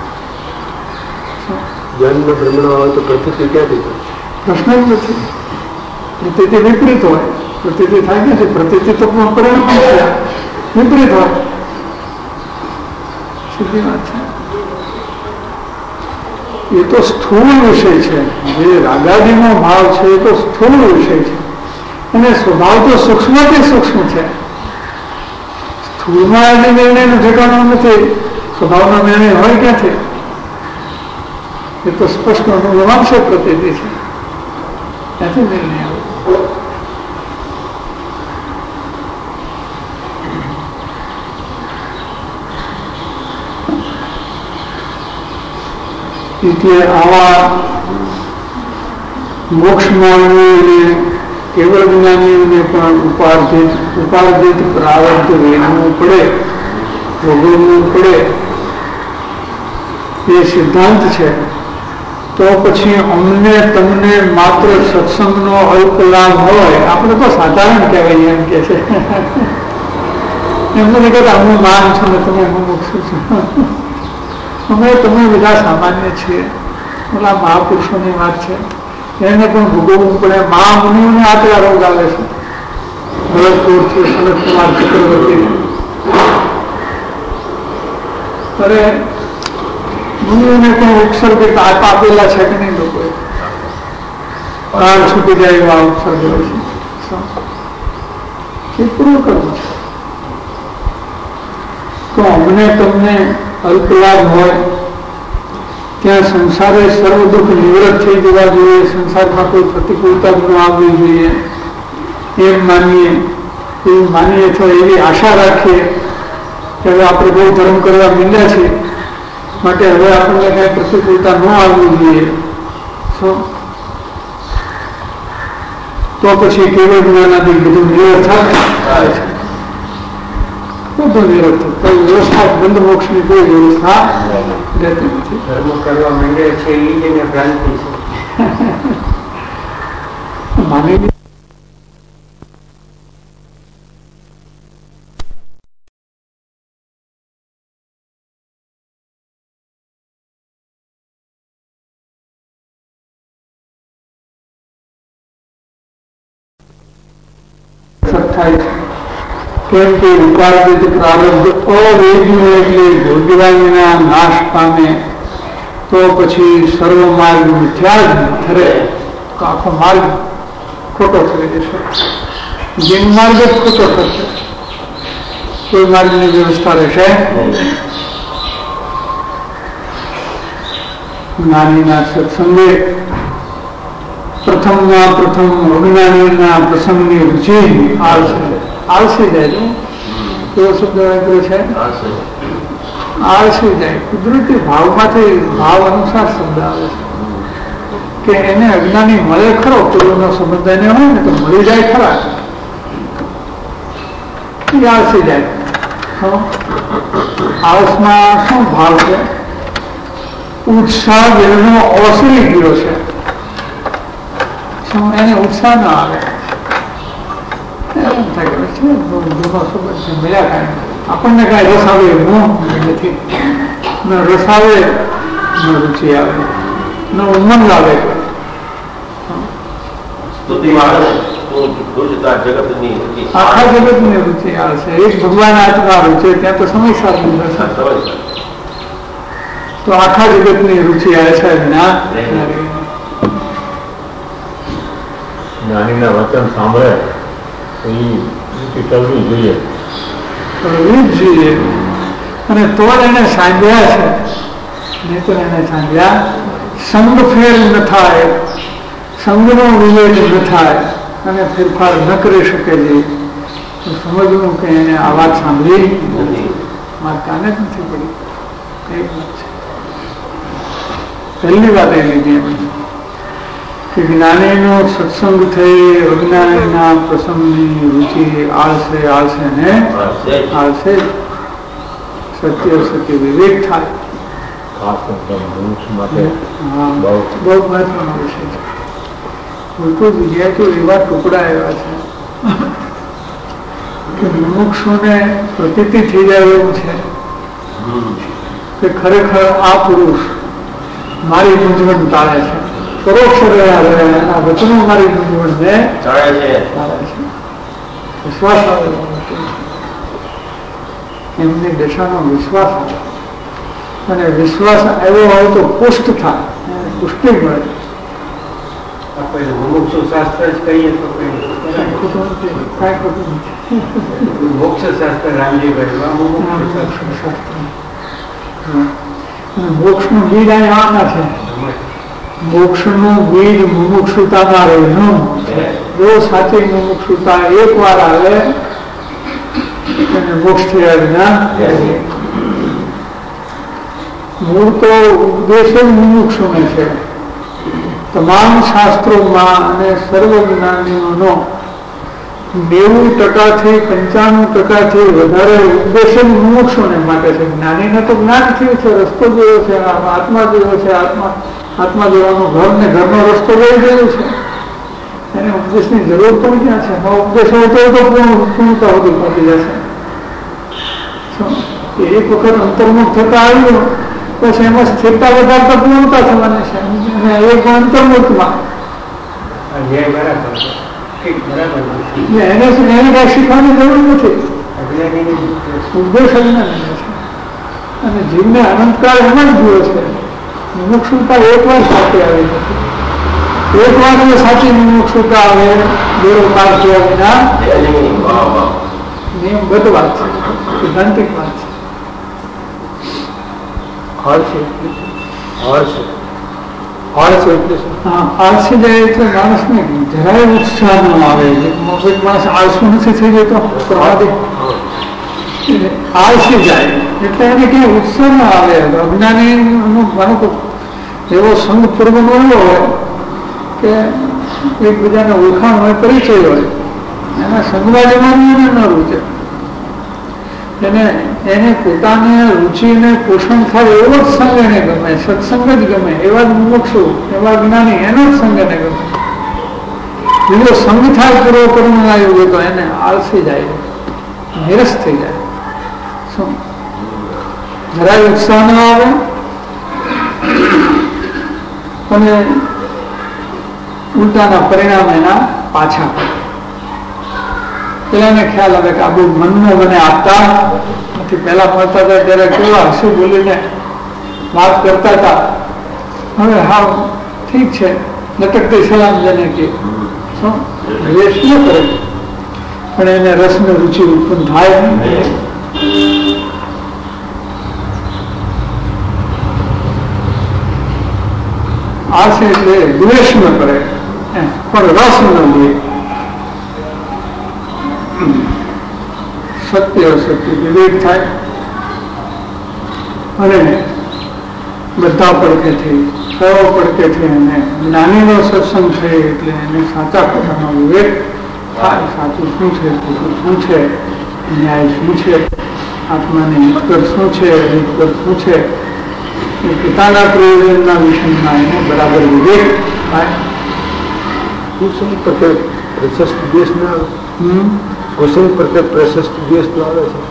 જ્ઞાનમાં ભ્રમણા હોય તો પ્રતિતિ ક્યાંથી થાય? પ્રશ્ન જ નથી. પ્રતિતિ વિપરીત હોય. પ્રતિતિ થાય નથી. પ્રતિતિ તો પરિણામ છે વિપરીત હોય. સીધી વાત છે. એ તો સ્થૂળ વિષય છે. જે રાગાદીનો ભાવ છે એ તો સ્થૂળ વિષય છે અને સ્વભાવ તો સૂક્ષ્મથી સૂક્ષ્મ છે. સ્થૂળમાં એને નિર્ણયનું ઠેકાણું નથી. સ્વભાવનો નિર્ણય હોય ક્યાંથી? એ તો સ્પષ્ટ અનુભવાંશ પ્રતિતિ છે. ત્યાંથી નિર્ણય આવે. એટલે આવા મોક્ષ માર્ગીઓને કેવળ જ્ઞાનીઓને પણ ઉપાર્જિત પ્રારબ્ધ વેચવું પડે, ભોગવવું પડે એ સિદ્ધાંત છે. તો પછી અમને તમને માત્ર સત્સંગનો અલ્પ લાભ હોય, આપણે તો સાધારણ કહેવાય એમ કે છે. એમને કહેતા હું માન છું ને તમે મુમુક્ષુ છો. અમે તમે બધા સામાન્ય છીએ. ઓલા મહાપુરુષોની વાત છે, એને પણ ભોગવવું પડે. મહામુનિઓને આટલા રોગ આવે છે. ભરતપુરથી સનતકુમાર ચક્રવર્તી અરે મુનિઓને પણ ઉપસર્ગ આપેલા છે કે નહીં? લોકોએ પ્રાણ છૂટી જાય એવા ઉપસર્ગ હોય છે. એ પૂરું કરવું છે. તો અમને તમને અલ્પ લાભ હોય ત્યાં સંસારે સર્વ દુઃખ નિવૃત્ત થઈ જવા જોઈએ, સંસારમાં કોઈ પ્રતિકૂળતા ન આવવી જોઈએ એમ માનીએ, એવું માનીએ તો એવી આશા રાખીએ કે હવે આપણે બહુ ધર્મ કરવા માંડ્યા છીએ, માટે હવે આપણને કઈ પ્રતિકૂળતા ન આવવી જોઈએ. તો પછી કેવળ જ્ઞાનાથી બધું નિવૃત્ત થાય છે. બધું નિવૃત્ત કોઈ વ્યવસ્થા, બંધ મોક્ષની કોઈ વ્યવસ્થા રહેતી નથી. ધર્મ કરવા માંડે છે એ જ એને ભ્રાંતિ છે. માની થાય છે. કેમ કે ઉપાર્જિત પ્રારબ્ધ અવેદ્યું એટલે ભોગવાનીના નાશ પામે તો પછી સર્વ માર્ગ મિથ્યા જ ઠરે. આખો માર્ગ ખોટો થઈ જશે. જીન માર્ગ જ ખોટો થશે. કોઈ માર્ગની વ્યવસ્થા રહેશે. જ્ઞાનીના સત્સંગે પ્રથમમાં પ્રથમ અજ્ઞાનીના પ્રસંગની રુચિ આળસી જાય. કેવો શબ્દ વાપર્યો છે? આળસી જાય. કુદરતી ભાવમાંથી ભાવ અનુસાર શબ્દ આવે છે કે એને અજ્ઞાની મળે ખરો, પૂર્વનો સંબંધ એને હોય ને તો મળી જાય ખરા, આળસી જાય. આળસમાં શું ભાવ છે? ઉત્સાહ જેનો ઓસરી ગયો છે. એને ઉત્સાહ ના આવે. આપણને કઈ રસ આવે મોહ નથી, ન રસ આવે ન રુચિ આવે ન ઉમંગ આવે. આખા જગત ની રુચિ આવશે. એક ભગવાન આત્મા રુચિ ત્યાં તો સમય સાથે તો આખા જગત ની રુચિ આવે છે. જ્ઞાનીના વચન સાંભળે તો એ કરવી જોઈએ, કરવી જ જોઈએ. અને તો એને સાંભળ્યા છે, નહીં તો એને સાંભળ્યા સંગ ફેર ન થાય, સંગનો વિવેક ન થાય અને ફેરફાર ન કરી શકે છે તો સમજવું કે એને આ વાત સાંભળી મારે કાને જ નથી પડી. કઈ વાત છે? પહેલી વાત એ લીધી કે જ્ઞાનીનો સત્સંગ થઈ અજ્ઞાનીના પ્રસંગની રુચિ આળસે આળસે ને આળસે સત્ય સત્ય વિવેક થાય. બહુ મહત્વનો વિષય છે. કોઈ કોઈ વિદ્યાર્થીઓ એવા ટુકડા એવા છે કે મુમુક્ષુને પ્રતીતિ થઈ જાય એવું છે કે ખરેખર આ પુરુષ મારી મૂંઝવણ ટાળે છે. પરોક્ષ રહ્યા વચનો મારી મૂંઝવણને ટાળે છે. વિશ્વાસ આવે એમની દશાનો વિશ્વાસ આવે અને વિશ્વાસ આવ્યો હોય તો પુષ્ટ થાય, પુષ્ટિ મળે. આપણે મુમુક્ષુ શાસ્ત્ર જ કહીએ તો કઈ ખોટું નથી. મોક્ષ શાસ્ત્ર રામજીભાઈ મોક્ષ નું બીજ આના છે. મોક્ષ નું બીજ મુમુક્ષુતામાં રહેલું. જો સાચી મુમુક્ષુતા એક વાર આવે અને મોક્ષ થયા વિના મૂળ તો ઉપદેશ જ મુમુક્ષુને છે. તમામ શાસ્ત્રોમાં અને સર્વ જ્ઞાનીઓનો 90% 95% વધારે ઉપદેશ જ મુમુક્ષુને માટે છે. જ્ઞાનીને તો જ્ઞાન થયું છે, રસ્તો જોયો છે, આત્મા જોયો છે, આત્મા જોવાનું ઘર ને ઘરનો રસ્તો લઈ ગયો છે. એને ઉપદેશની જરૂર પણ ક્યાં છે? ઉપદેશ હોય તો પૂર્ણતા સુધી પહોંચી જશે. એક વખત અંતર્મુખ થતા આવ્યું પછી એમાં સ્થિરતા વધારતા પૂર્ણતા થવાની છે. અને એક અંતર્મુખમાં એને કઈ શીખવાની જરૂર નથી. ઉપદેશ અજ્ઞાન છે અને જીવને અનંતકાળ એમાં જ જોયો છે. મુમુક્ષુતા એક વાર સાચી આવી નથી. એક વાર સાચી મુમુક્ષુતા આવે બેરો પાર થયા વિના નિયમબદ્ધ વાત છે, સિદ્ધાંતિક વાત છે. આળસી જાય એટલે માણસને જરાય ઉત્સાહ ન આવે. માણસ આળસું નથી થઈ જતો આળસી જાય એટલે એને કઈ ઉત્સાહ ન આવે. અજ્ઞાની નું એવો સંગ પૂર્વ નો એવો હોય કે એકબીજાને ઓળખાણ હોય, પરિચય હોય, એના સંગમાં જવાનું એને ન રૂચે. એને પોતાની રુચિને પોષણ થાય એવો જ સંગ એને ગમે, સત્સંગ જ ગમે. એવા જ મુમુક્ષુ, એવા જ્ઞાની એનો જ સંગ એને ગમે. બીજો સંગ થાય પૂરો કરુણ આવ્યો તો એને આળસી જાય, નિરસ થઈ જાય. શું જરાય ઉત્સાહ ન આવે અને ઉલટાના પરિણામ એના પાછા પડે. પેલાને ખ્યાલ આવે કે આ બહુ મનનો મને આપતા નથી. પેલા મળતા હતા ત્યારે કેવા હસી બોલીને વાત કરતા હતા. હવે હા ઠીક છે, લટકતી સલામ જેને કે દ્વેષ ન કરે પણ એને રસને રુચિ ઉત્પન્ન થાય નહીં. આ છે એટલે દ્વેષ ન કરે પણ રસ ન લે. સત્ય અસત્ય વિવેક થાય અને બધા પડકેથી સર્વ પડકેથી એને જ્ઞાનીનો સત્સંગ છે એટલે એને સાચા પોતાનો વિવેક થાય. સાચું શું છે, ખોટું શું છે, ન્યાય શું છે, આત્માની નિષ્કર્ષ શું છે, નિષ્કર્ષ શું છે, એ પિતાના પ્રયોજનના વિષયમાં એને બરાબર વિવેક થાય. પ્રશસ્ત દેશના કુસુમ પ્રત્યે પ્રશસ્ત દ્વેષ તો આવે છે.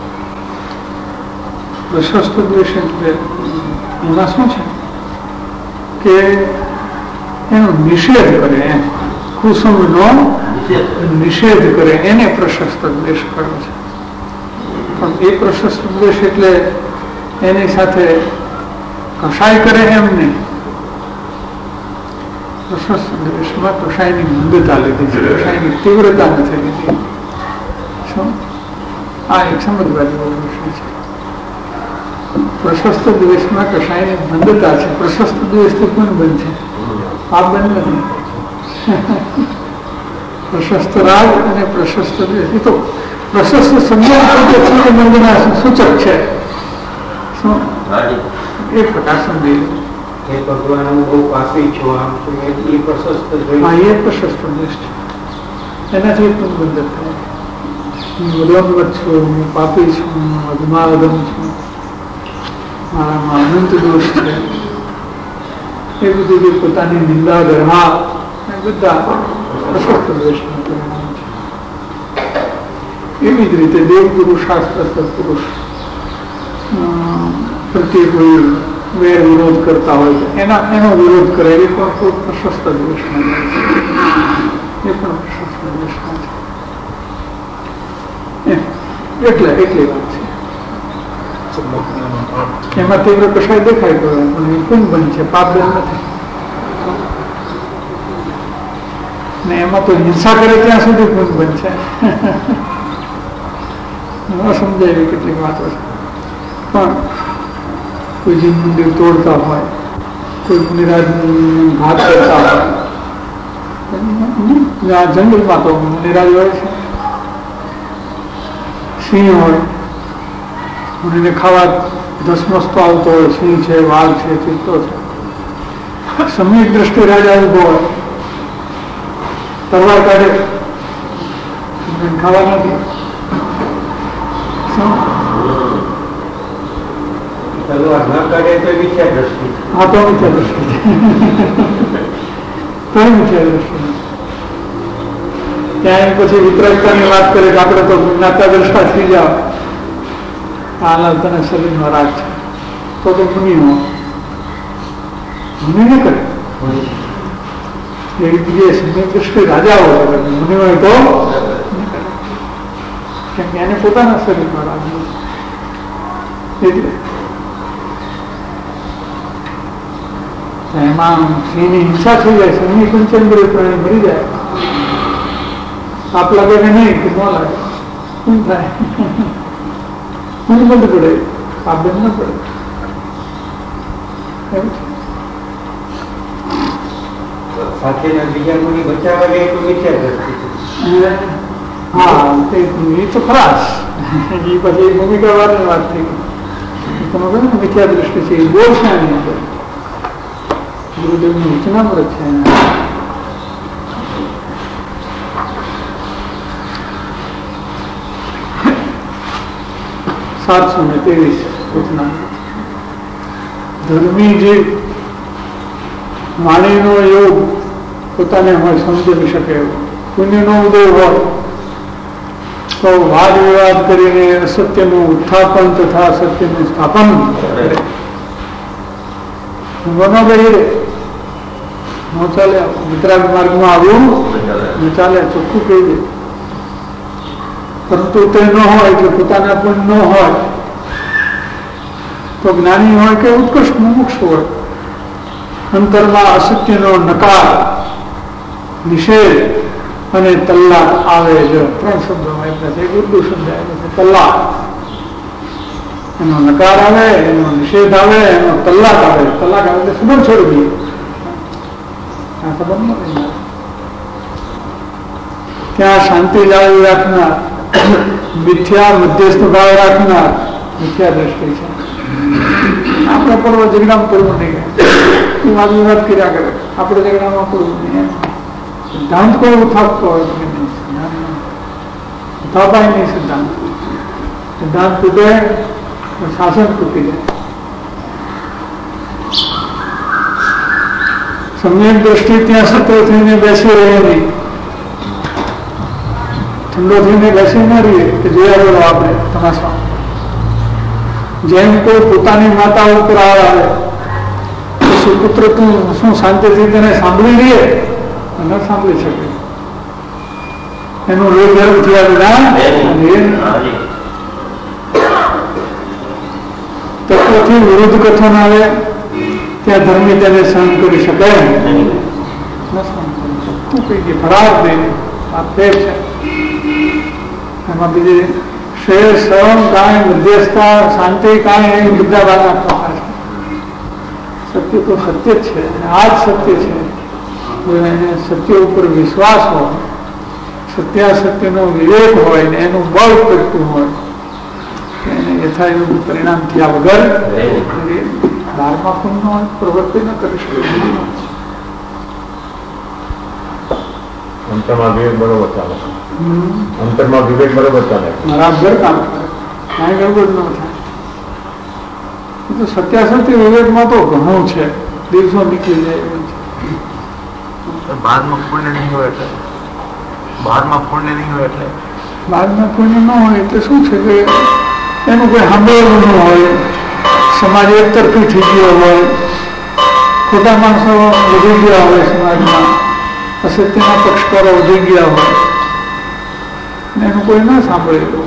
પ્રશસ્ત દ્વેષ એટલે એમાં શું છે કે એનો નિષેધ કરે, એમ કુસુમનો નિષેધ કરે એને પ્રશસ્ત દ્વેષ કર્યો છે. પણ એ પ્રશસ્ત દ્વેષ એટલે એની સાથે કસાય કરે એમ નહીં. પ્રશસ્ત દ્વેષમાં કસાયની મંદતા લીધી છે, કસાયની તીવ્રતા નથી લીધી. આ એક સમજવા જેવો વિષય છે. પ્રશસ્ત દ્વેષમાં કસાયની મંદતા છે. પ્રશસ્ત દ્વેષથી કોણ બંધ છે? પાપ બંધ નથી. પ્રશસ્ત રાગ અને પ્રશસ્ત દ્વેષ એ તો પ્રશસ્ત શબ્દ મંદના સૂચક છે. શું એ પ્રકાર સમજી ભગવાન હું બહુ પાપી છું, આમ છું, એ પ્રશસ્ત દ્વેષ છે. એનાથી પણ બંધ થાય. મદોન્મત છું, હું પાપી છું, અધમાધમ છું, મારામાં અનંત દોષ છે, એ બધું જે પોતાની નિંદા ગરહા એ બધા પ્રશસ્ત દ્વેષના પરિણામ છે. એવી જ રીતે દેવ પુરુષ, શાસ્ત્ર સત્પુરુષ પ્રત્યે કોઈ વેર વિરોધ કરતા હોય તો એનો વિરોધ કરે એ પણ કોઈ પ્રશસ્ત દ્વેષમાં જાય છે. એ પણ પ્રશસ્ત દ્વેષમાં છે. એટલી વાત છે. એમાં તીવ્ર કશાય દેખાય ગયો પણ એ પુણ્ય બંધ છે, પાપ બંધ નથી. ને એમાં તો હિંસા કરે ત્યાં સુધી પુણ્ય બંધ છે. ન સમજાય એવી કેટલીક વાતો છે. પણ કોઈ જીવ મંદિર તોડતા હોય, કોઈ નિરાજ ઘાત કરતા હોય, જંગલમાં તો નિરાજ હોય છે, સિંહ હોય, એને ખાવા ધસમસતો આવતો હોય, સિંહ છે, વાઘ છે, ચિત્તો છે. સમ્યક દ્રષ્ટિ રાજા ઉભો હોય, તલવાર કાઢે, ખાવા નથી. તલવાર ન કાઢે તો મિથ્યા દ્રષ્ટિ. હા, તો મિથ્યા દ્રષ્ટિ તો મિથ્યા દ્રષ્ટિ. ત્યાં પછી વિતરકતાની વાત કરે કે આપણે તો જ્ઞાતા દ્રષ્ટા થઈ જાવ, આ તને શરીરનો રાગ છે, તો મુનિ નો મુનિ ન કરે. એ સમ્યક દ્રષ્ટિ રાજાઓ કરે, મુનિ હોય તો કેમ કે એને પોતાના શરીરનો રાગ એટલે એમાં સિંહની હિંસા થઈ જાય, સિંહની પંચેન્દ્રિય પ્રાણી મરી જાય. આપ લાગે કે નહીં કે ન લાગે, શું થાય? બંધ પડે, આપ બંધ ન પડે. સાથેના બીજા મુનિ બચાવવા જાય તો મિથ્યા દ્રષ્ટિ. હા, એ તો ખરા એ પછી ભૂમિકા વાળની વાત થઈ ગઈ. મિથ્યા દ્રષ્ટિ છે, એ બોલ છે આની અંદર. ગુરુદેવની રચનામૃત છે. 723 રચના. ધર્મી જીવ વાણીનો યોગ પોતાને હોય સમજી શકે એવો, પુણ્યનો ઉદય હોય તો વાદ વિવાદ કરીને અસત્યનું ઉત્થાપન તથા સત્યનું સ્થાપન કરે. બનોગરી ન ચાલે, વિતરાગ માર્ગમાં આવ્યું ન ચાલે, ચોખ્ખું કહી દે. પરંતુ તે ન હોય એટલે પોતાના પણ ન હોય તો જ્ઞાની હોય કે ઉત્કૃષ્ટ મુમુક્ષ હોય, અંતરમાં અસત્યનો નકાર, નિષેધ અને તલ્લાક આવે છે. 3 શબ્દોમાં એટલે છે, ઉર્દુ શબ્દ છે તલ્લાક. એનો નકાર આવે, એનો નિષેધ આવે, એનો તલ્લાક આવે. તલ્લાક આવે એટલે સંબંધ છોડી દઈએ, આ સંબંધ નથી. ત્યાં શાંતિ જાળવી રાખનાર, મિથ્યા મધ્યસ્થ ભાવ રાખનાર મિથ્યા દ્રષ્ટિ છે. આપણે પર્વ જગડામાં પડવું નહીં, એ વાત વિવાદ કર્યા કરે, આપણે જગડામાં પડવું નહીં. સિદ્ધાંત કોઈ ઉઠાવતો હોય ઉઠાવતા નહીં. સિદ્ધાંત તૂટે તો શાસન તૂટી જાય. સમ્યક દ્રષ્ટિ ત્યાં સત્ર થઈને બેસી રહે નહીં, ઠંડો થઈને બેસી ન રહીએ કે જોયા બોલો આપણે તમાશા. જેમ કોઈ પોતાની માતા ઉપર આવે તો સુપુત્ર તું શું શાંતિથી તેને સાંભળી લઈએ? ન સાંભળી શકે. એનું લોહી ગરમ થયા વિના તત્વથી વિરુદ્ધ કથન આવે ત્યાં ધર્મી તેને સહન કરી શકે ફરાર દે. આ ફેર છે. એમાં બીજી શેર સહન કાંઈ મધ્યસ્થતા શાંતિ કાંઈ એ બધા વાળા પ્રકાર છે. સત્ય તો સત્ય જ છે, આ જ સત્ય છે. એને સત્ય ઉપર વિશ્વાસ હોય, સત્યાસત્યનો વિવેક હોય ને એનું બળ કરતું હોય, એને યથાયોગ પરિણામ થયા વગર ધારમાં પણ ન પ્રવૃત્તિ ન કરી શકે. અંતરમાં વિવેક બરોબર ચાલે, અંતરમાં વિવેક બરોબર ચાલે, બરાબર કામ કરે, કાંઈ ગડબડ ન થાય. તો સત્યાસત્ય વિવેકમાં તો ઘણું છે, દિવસો નીકળી જાય એવું છે. બાદમાં પુણ્ય નહીં હોય એટલે બાદમાં પુણ્ય નહીં હોય એટલે બાદમાં પુણ્ય ન હોય એટલે શું છે કે એનું કોઈ સાંભળવું ન હોય, સમાજ એક તરફી થઈ ગયો હોય, ખોટા માણસો વધી ગયા હોય, સમાજમાં અસત્યના પક્ષકારો વધી ગયા હોય, એનું કોઈ ના સાંભળેલું.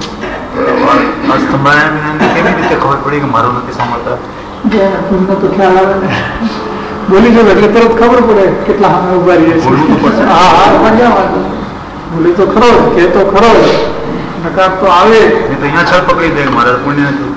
કેવી રીતે ખબર પડી કે મારું નથી સાંભળતા? પુણ્ય તો ખ્યાલ આવે ને, બોલી જવું એટલે તરત ખબર પડે કેટલા સામે ઉભા રહીએ છીએ. બોલી તો ખરો જ, કે તો ખરો જ, નકાર તો આવે. તો અહીંયા છળ પકડી દે મારા પુણ્ય નથી.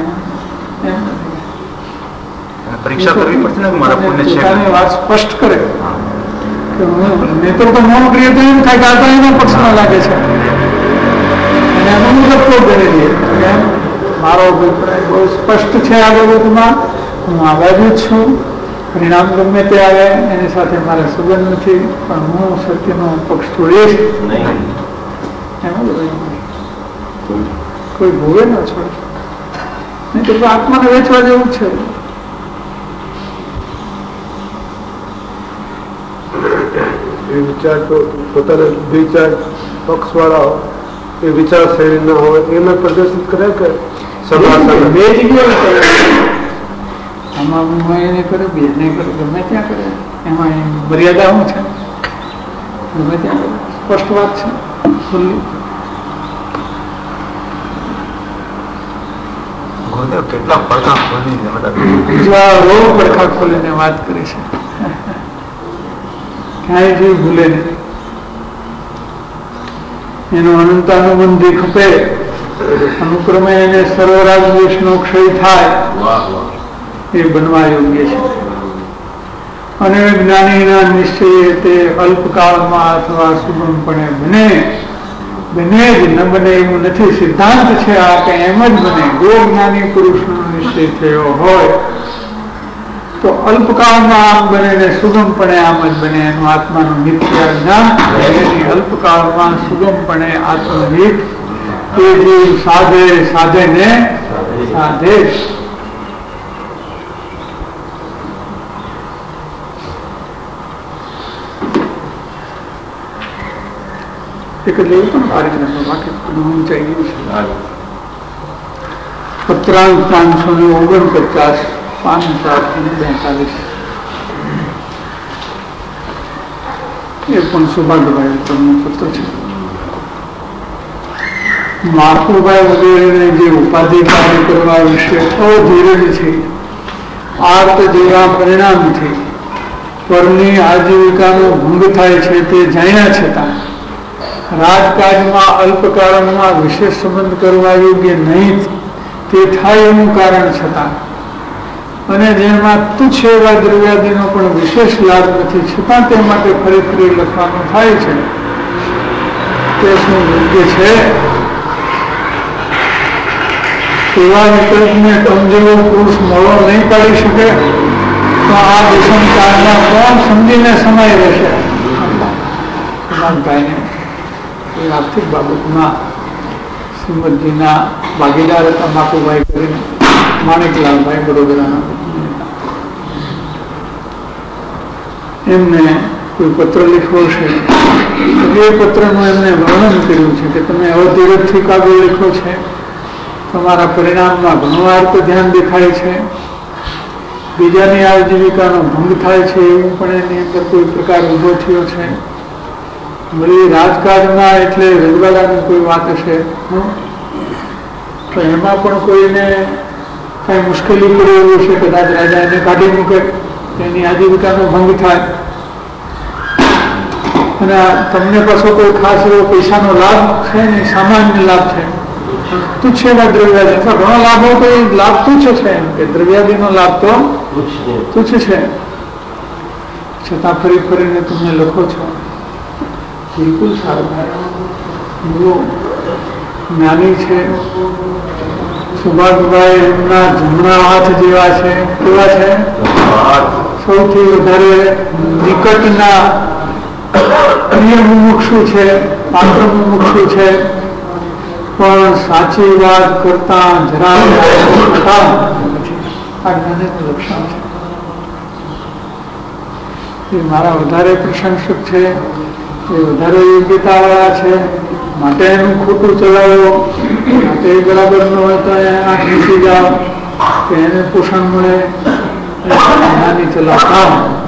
પરીક્ષા કરવી પડશે ને મારા પુણ્ય છે. વાત સ્પષ્ટ કરે. નેતૃત્વ ન કરીએ તો એમ થાય કે આ તો એના પક્ષમાં લાગે છે અને એનો મુજબ તો કરી દઈએ. મારો અભિપ્રાય બહુ સ્પષ્ટ છે આ બાબતમાં. હું આ બાજુ જ છું. પરિણામ ગમે તે આવે એની સાથે મારે સંબંધ નથી, પણ હું સત્યનો પક્ષ છોડીશ એમાં કોઈ ભોગે ન છોડે. નહીં તો આત્માને વેચવા જેવું છે. એ વિચાર તો પોતાના વિચાર પક્ષ વાળા એ વિચાર શૈલી ના હોય એને પ્રદર્શિત કરે કે બે જગ્યાએ આમાં એને કરે, બે ને કરે, ગમે ત્યાં કરે. એમાં મર્યાદા શું છે? ગમે ત્યાં કરે. સ્પષ્ટ વાત છે, ખુલ્લી. કેટલા પડખા ખોલીને પડખા ખોલીને વાત કરી છે. ક્યાંય જેવું ભૂલે નહીં. એનો અનંતાનુબંધી ખપે, અનુક્રમે એને સર્વરાજ દેશનો ક્ષય થાય એ બનવા યોગ્ય છે. અને જ્ઞાનીના નિશ્ચય તે અલ્પકાળમાં અથવા સુગમપણે બને જ ન બને એવું નથી. સિદ્ધાંત છે આ કે એમ જ બને. જો જ્ઞાની પુરુષનો નિશ્ચય થયો હોય તો અલ્પકાળમાં આમ બને ને સુગમપણે આમ જ બને. એનું આત્માનું નિત્ય જ્ઞાન એની અલ્પકાળમાં સુગમપણે આત્મહિત એ જીવ સાધે ને સાધે. એક જ એવું પણ કાર્યક્રમ બાકી બધું ઊંચાઈ ગયું છે. પત્રાંક 549 5 42 એ પણ સૌભાગ્યભાઈ તમને પત્ર છે. માકુભાઈ વગેરેને જે ઉપાધિ કાર્ય કરવા વિશે અધીરજ છે. આર્ત જેવા પરિણામથી પરની આજીવિકાનો ભંગ થાય છે તે જાણ્યા છતાં રાજકાજમાં અલ્પકાળમાં વિશેષ સંબંધ કરવા યોગ્ય નહીં તે થાય એનું કારણ છતાં અને જેમાં તુચ્છ એવા દ્રવ્યાદિનો પણ વિશેષ લાભ નથી છતાં તે માટે ફરી લખવાનું થાય છે. તે શું યોગ્ય છે? એવા વિકલ્પને કમજોર પુરુષ મોડો નહીં પાડી શકે તો આ દુષણ કાળમાં કોણ સમજીને સમય રહેશે? ભાઈને આર્થિક બાબતમાં શ્રીમદજીના ભાગીદાર હતા માકુભાઈ કરીને માણેકલાલભાઈ વડોદરાના. એમને કોઈ પત્ર લખ્યો છે. એ પત્રનું એમને વર્ણન કર્યું છે કે તમે અધીરજથી કાગળ લખ્યો છે, તમારા પરિણામમાં ઘણું આર્ત ધ્યાન દેખાય છે, બીજાની આજીવિકાનો ભંગ થાય છે એવું પણ એની અંદર કોઈ પ્રકાર ઉભો થયો છે. વળી રાજકાજમાં એટલે રજવાડાની કોઈ વાત હશે તો એમાં પણ કોઈને કઈ મુશ્કેલી પડે એવું છે. કદાચ રાજા એને કાઢી મૂકે, એની આજીવિકાનો ભંગ થાય અને તમને પાછો કોઈ ખાસ એવો પૈસાનો લાભ છે ને, સામાન્ય લાભ છે. તુચ્છ એવા દ્રવ્યાદી ઘણો લાભ હોય તો એ લાભ તુચ્છ છે. એમ કે દ્રવ્યાદીનો લાભ તો તુચ્છ છે, છતાં ફરીને તમે લખો છો. બિલકુલ સારું. બહુ જ્ઞાની છે. સુભાષભાઈ એમના જમણા હાથ જેવા છે. કેવા છે? સૌથી વધારે નિકટના પ્રિય મુમુક્ષુ છે, પાત્ર મુમુક્ષુ છે, પણ સાચી વાત કરતા જરા આ જ્ઞાનીનું લક્ષણ છે. એ મારા વધારે પ્રશંસક છે, એ વધારે યોગ્યતા વાળા છે, માટે એનું ખોટું ચલાવો, માટે બરાબર ન હોય તો આંખ નીચી જાઓ કે એને પોષણ મળે. જ્ઞાની ચલાવતા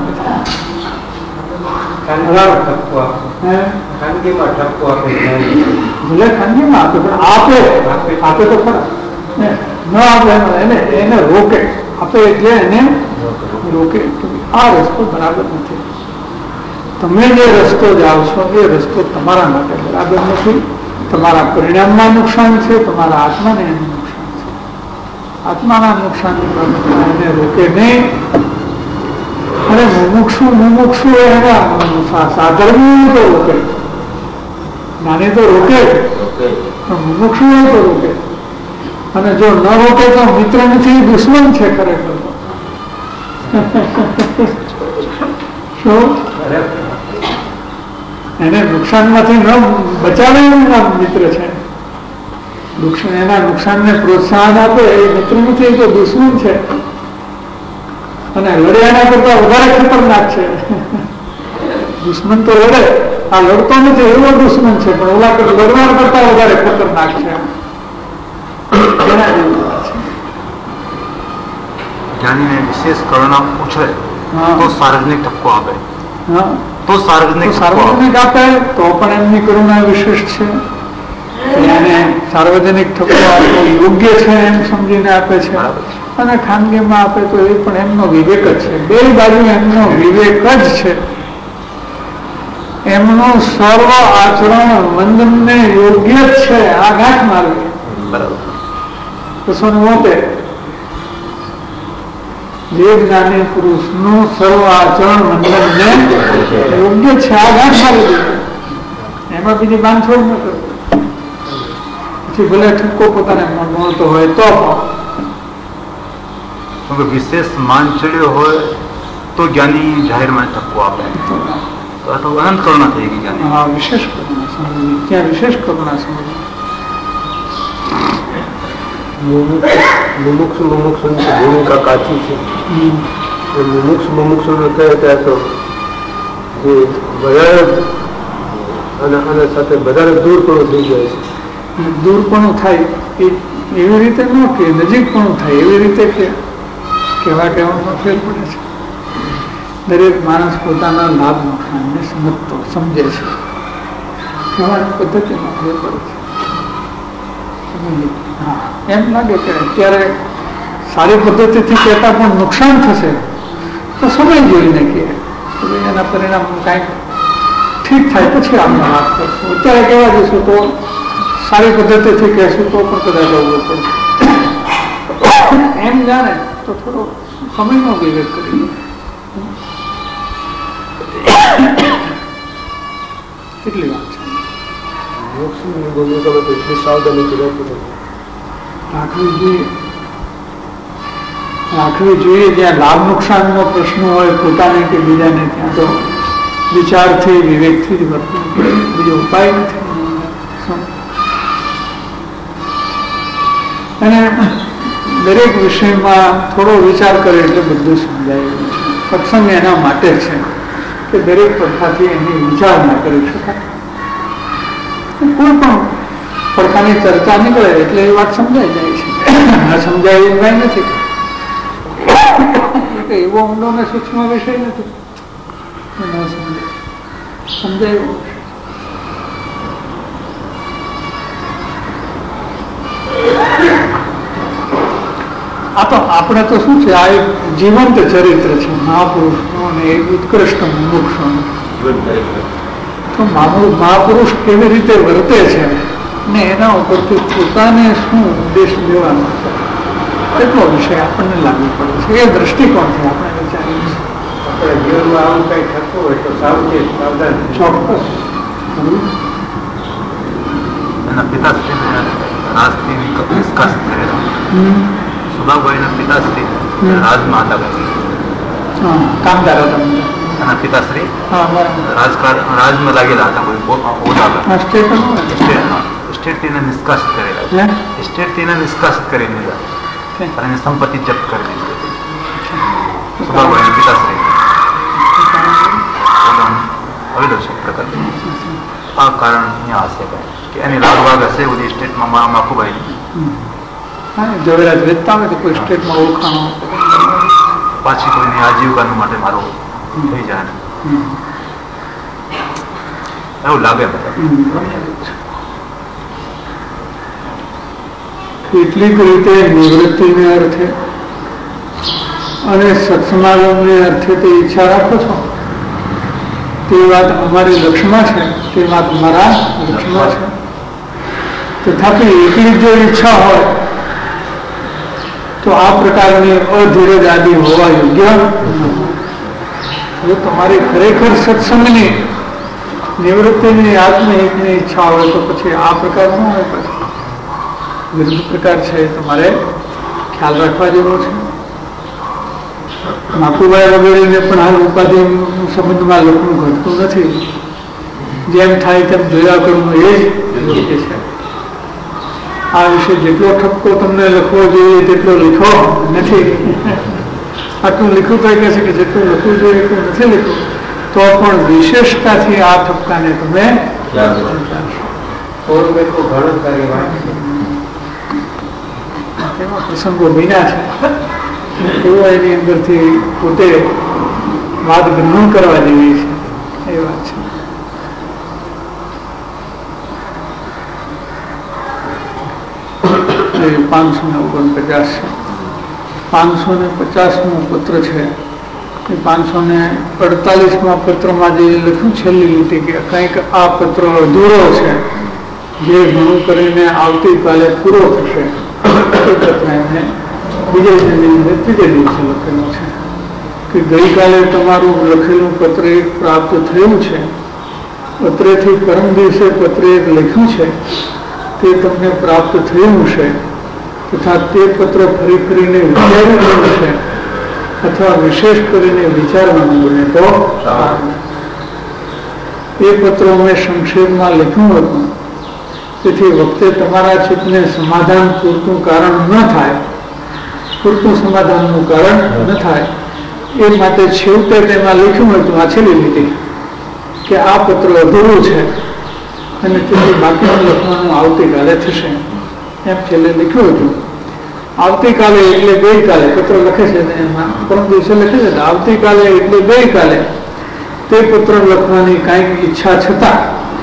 ભલે ખાનગીમાં આપે પણ આપે તો ખરા. ન આપે એને રોકે. આપે એટલે એને રોકે. આ રસ્તો બરાબર નથી. તમે જે રસ્તો જાઓ છો એ રસ્તો તમારા માટે બરાબર નથી. તમારા પરિણામમાં નુકસાન છે, તમારા આત્માને એનું નુકસાન છે. આત્માના નુકસાનની બાબતમાં એને રોકે નહીં. અને મુમુક્ષુ એના સાધર્મી તો રોકે, નાની તો રોકે પણ મુમુક્ષુ તો રોકે. અને જો ન રોકે તો મિત્ર નથી, દુશ્મન છે ખરેખર. શું એને નુકસાનમાંથી ન બચાવે એના મિત્ર છે. એના નુકસાનને પ્રોત્સાહન આપે એ મિત્ર નથી, તો દુશ્મન છે. અને લડ્યાના કરતા વધારે ખતરનાક છે. દુશ્મન તો લડે, આ લડતો નથી એવો દુશ્મન છે, પણ ઓલા લડવા કરતા વધારે ખતરનાક છે. એના જેવું છે. જ્ઞાનીને વિશેષ કરુણા પૂછે તો સાર્વજનિક ઠપકો આપે. તો સાર્વજનિક આપે તો પણ એમની કરુણા વિશેષ છે. એને સાર્વજનિક ઠપકો આપવો યોગ્ય છે એમ સમજીને આપે છે. અને ખાનગીમાં આપે તો એ પણ એમનો વિવેક જ છે. બે બાજુ એમનો વિવેક જ છે. એમનું સર્વ આચરણ વંદનને યોગ્ય જ છે. આ ગાંઠ મારવી. બરાબર. 270 જે જ્ઞાની પુરુષનું સર્વ આચરણ વંદનને યોગ્ય છે. આ ગાંઠ મારી દીધું. એમાં બીજી બાંધછોડ ન કરવી. પછી ભલે ઠપકો પોતાને મળતો હોય તો વિશેષ માન ચડ્યો હોય તો જ્ઞાની જાહેરમાં ઠપકો આપે તો અનંત કરુણા થઈ ગઈ જ્ઞાની. હા, વિશેષ કરુણા સમજવી. ત્યાં વિશેષ કરુણા સમજવી. મુમુક્ષુની ભૂમિકા કાચી છે. મુમુક્ષુને કહે ત્યાં તો જે વધારે આના સાથે વધારે દૂર પણ થઈ જાય છે. દૂર પણ થાય એવી રીતે ન કે નજીક પણ થાય એવી રીતે કે કેવા કહેવામાં ફેર પડે છે. દરેક માણસ પોતાના લાભ નુકસાનને સમજે છે. કહેવાની પદ્ધતિમાં ફેર પડે છે. હા, એમ લાગે કે અત્યારે સારી પદ્ધતિથી કહેતા પણ નુકસાન થશે તો સમય જોઈને કહે એના પરિણામ કાંઈક ઠીક થાય પછી આપણે વાત કરશું. અત્યારે કહેવા જઈશું તો સારી પદ્ધતિથી કહેશું તો પણ કદાચ આવવું પડશે. એમ જાણે તો થોડો સમયનો વિવેક કરી કેટલી વાત છે. મોક્ષની ભૂમિકામાં તો એટલી સાવધાની રાખવી જોઈએ. જ્યાં લાભ નુકસાનનો પ્રશ્ન હોય પોતાને કે બીજાને, ત્યાં તો વિચારથી વિવેકથી જ વર્તવું પડે. બીજો ઉપાય નથી. અને દરેક વિષયમાં થોડો વિચાર કરે એટલે બધું સમજાય. સત્સંગ એના માટે છે કે દરેક પડખાથી એની વિચારણા કરી શકાય. કોઈ પણ પડખાની ચર્ચા નીકળે એટલે એ વાત સમજાઈ જાય છે. ના સમજાય એ કઈ નથી. એવો ઊંડો ને સૂક્ષ્મ વિષય નથી. ના સમજાય એવો. આ તો આપણે તો શું છે, આ એક જીવંત ચરિત્ર છે મહાપુરુષનું અને એક ઉત્કૃષ્ટ મુમુક્ષુનું. તો મહાપુરુષ કેવી રીતે વર્તે છે ને એના ઉપરથી પોતાને શું ઉપદેશ લેવાનો છે એટલો વિષય આપણને લાગુ પડે છે. એ દ્રષ્ટિકોણથી આપણે વિચારીએ છીએ. આપણે જીવનમાં આવું કઈ થતું હોય તો સાવચેત સાવધાન ચોક્કસ. એના પિતાશ્રી રાજથી નિષ્કાસ કરેલા. સુભાભાઈના પિતાશ્રી રાજમાં હતા. કામદાર હતા. એના પિતાશ્રી રાજકારણ રાજમાં લાગેલા હતા. સ્ટેટથી નિષ્કાસિત કરેલા. સ્ટેટથી નિષ્કાસિત કરી દીધા અને સંપત્તિ જપ્ત કરી દીધી. સુભાભાઈના પિતાશ્રી અવિદર્શક પ્રકાર. આ કારણ અહીંયા હશે કે એની લાગવાગ હશે બધી સ્ટેટમાં મારા માખુભાઈ જવેરાત વેચતા હોય તો કોઈ સ્ટેટમાં ઓળખાણો પાછી કોઈની આજીવિકાનું માટે મારું થઈ જાય એવું લાગે. કેટલીક રીતે નિવૃત્તિને અર્થે અને સત્સમાગમને અર્થે તે ઈચ્છા રાખો છો તે વાત અમારી લક્ષ્યમાં છે. તે વાત અમારા લક્ષ્યમાં છે. તથાપી એટલી જો ઈચ્છા હોય તો આ પ્રકારની અધીરજ આદિ હોવા યોગ્ય. જો તમારી ખરેખર સત્સંગની નિવૃત્તિની આત્મહિતની ઈચ્છા હોય તો પછી આ પ્રકાર ન હોય. પછી વિરુદ્ધ પ્રકાર છે એ તમારે ખ્યાલ રાખવા જેવો છે. માકુભાઈ વગેરેને પણ હાલ ઉપાધિ સંબંધમાં લખવું ઘટતું નથી. જેમ થાય તેમ જોયા કરવું એ જ યોગ્ય છે. આ વિશે જેટલો ઠપકો તમને લખવો જોઈએ તેટલો લખો નથી. આટલું લખ્યું તો કહે છે કે જેટલું લખવું જોઈએ એટલું નથી લખ્યું, તો પણ વિશેષતાથી આ ઠપકાને તમે એમાં પ્રસંગો બન્યા છે એવો એની અંદરથી પોતે વાત ગ્રહણ કરવા જેવી છે એ વાત છે. એ 549 છે. 550મો પત્ર છે. એ 548મા પત્રમાં જે લખ્યું છેલ્લી લીટી કે કંઈક આ પત્ર અધૂરો છે, જે ઘણું કરીને આવતીકાલે પૂરો થશે, એ પત્ર એમને બીજે ત્રીજે દિવસે લખેલું છે કે ગઈકાલે તમારું લખેલું પત્ર એક પ્રાપ્ત થયું છે. પત્રેથી પરમ દિવસે પત્ર એક લખ્યું છે તે તમને પ્રાપ્ત થયું છે, તથા તે પત્ર ફરી ફરીને વિચારવાનું છે અથવા વિશેષ કરીને વિચારવાનું બને તો એ પત્ર મેં સંક્ષેપમાં લખ્યું હતું. તેથી વખતે તમારા ચિત્તને સમાધાન પૂરતું કારણ ન થાય, પૂરતું સમાધાનનું કારણ ન થાય એ માટે છેવટે તેમાં લખ્યું હતું આ છેલ્લી લીટી કે આ પત્ર અધૂરું છે અને તેથી બાકીનું લખવાનું આવતીકાલે થશે. એમ છેલ્લે લખ્યું હતું. આવતીકાલે એટલે ગઈકાલે પત્ર લખે છે ને એમાં પરમ દિવસે લખે છે આવતીકાલે એટલે ગઈકાલે તે પત્ર લખવાની કાંઈક ઈચ્છા છતાં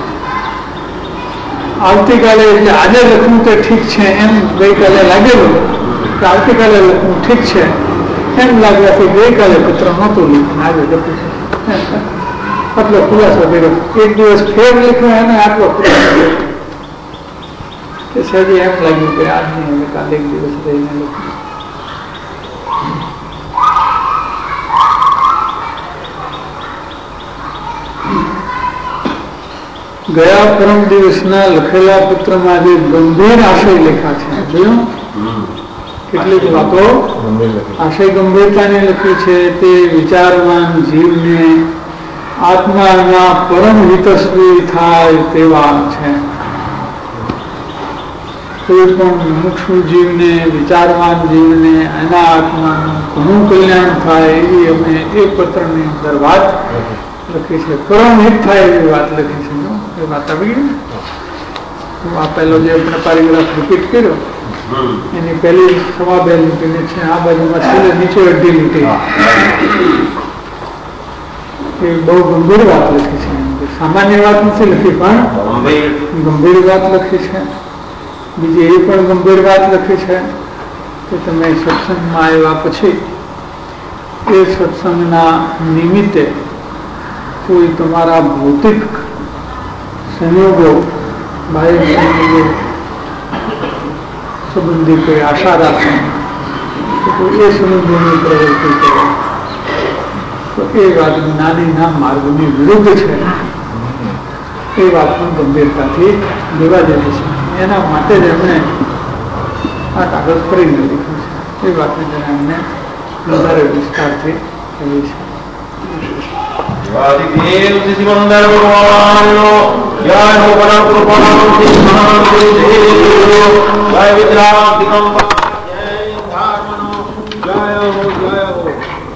આવતીકાલે એટલે આજે લખવું તે ઠીક છે એમ ગઈકાલે લાગેલું કે આવતીકાલે લખવું ઠીક છે એમ લાગવાથી ગઈકાલે પત્ર નહોતું લખ્યું, આજે લખ્યું છે. આટલો ખુલાસો કર્યો. એક દિવસ ફેર લખ્યો એને આટલો ખુલાસો કે સહેજે એમ લાગ્યું કે આજની હવે કાલે એક દિવસ રહીને લખ્યું. ગયા પરમ દિવસના લખેલા પત્રમાં જે ગંભીર આશય લેખા છે, જોયું કેટલીક વાતો આશય ગંભીરતાને લખી છે. તે વિચારવાન જીવને આત્માના પરમ હિતસ્વી થાય તેવા છે. કોઈ પણ મુક્ષુ જીવને, વિચારવાન જીવને એના આત્માનું ઘણું કલ્યાણ થાય એવી અમે એ પત્રની અંદર વાત લખી છે. પરમ હિત થાય એવી વાત લખી છે. એ વાત આવી ગઈ. આ પહેલો જે આપણે પેરેગ્રાફ રિપીટ કર્યો એની પહેલી સવા બે લીટી છે. આ બાજુમાં છેલ્લે નીચે અડધી લીટી એ બહુ ગંભીર વાત લખી છે. સામાન્ય વાત નથી લખી પણ ગંભીર વાત લખી છે. બીજી એ પણ ગંભીર વાત લખી છે કે તમે સત્સંગમાં આવ્યા પછી એ સત્સંગના નિમિત્તે કોઈ તમારા ભૌતિક સંયોગો, બાહ્ય સંયોગો સંબંધી કોઈ આશા રાખે તો એ સંબંધોની પ્રવૃત્તિ કરે તો એ વાત જ્ઞાનીના માર્ગની વિરુદ્ધ છે. એ વાત પણ ગંભીરતાથી લેવા જેવી છે. એના માટે જ એમણે આ કાગળ ફરીને લખ્યું છે. એ વાતને જેને એમને વધારે વિસ્તારથી કહી છે. જય હો.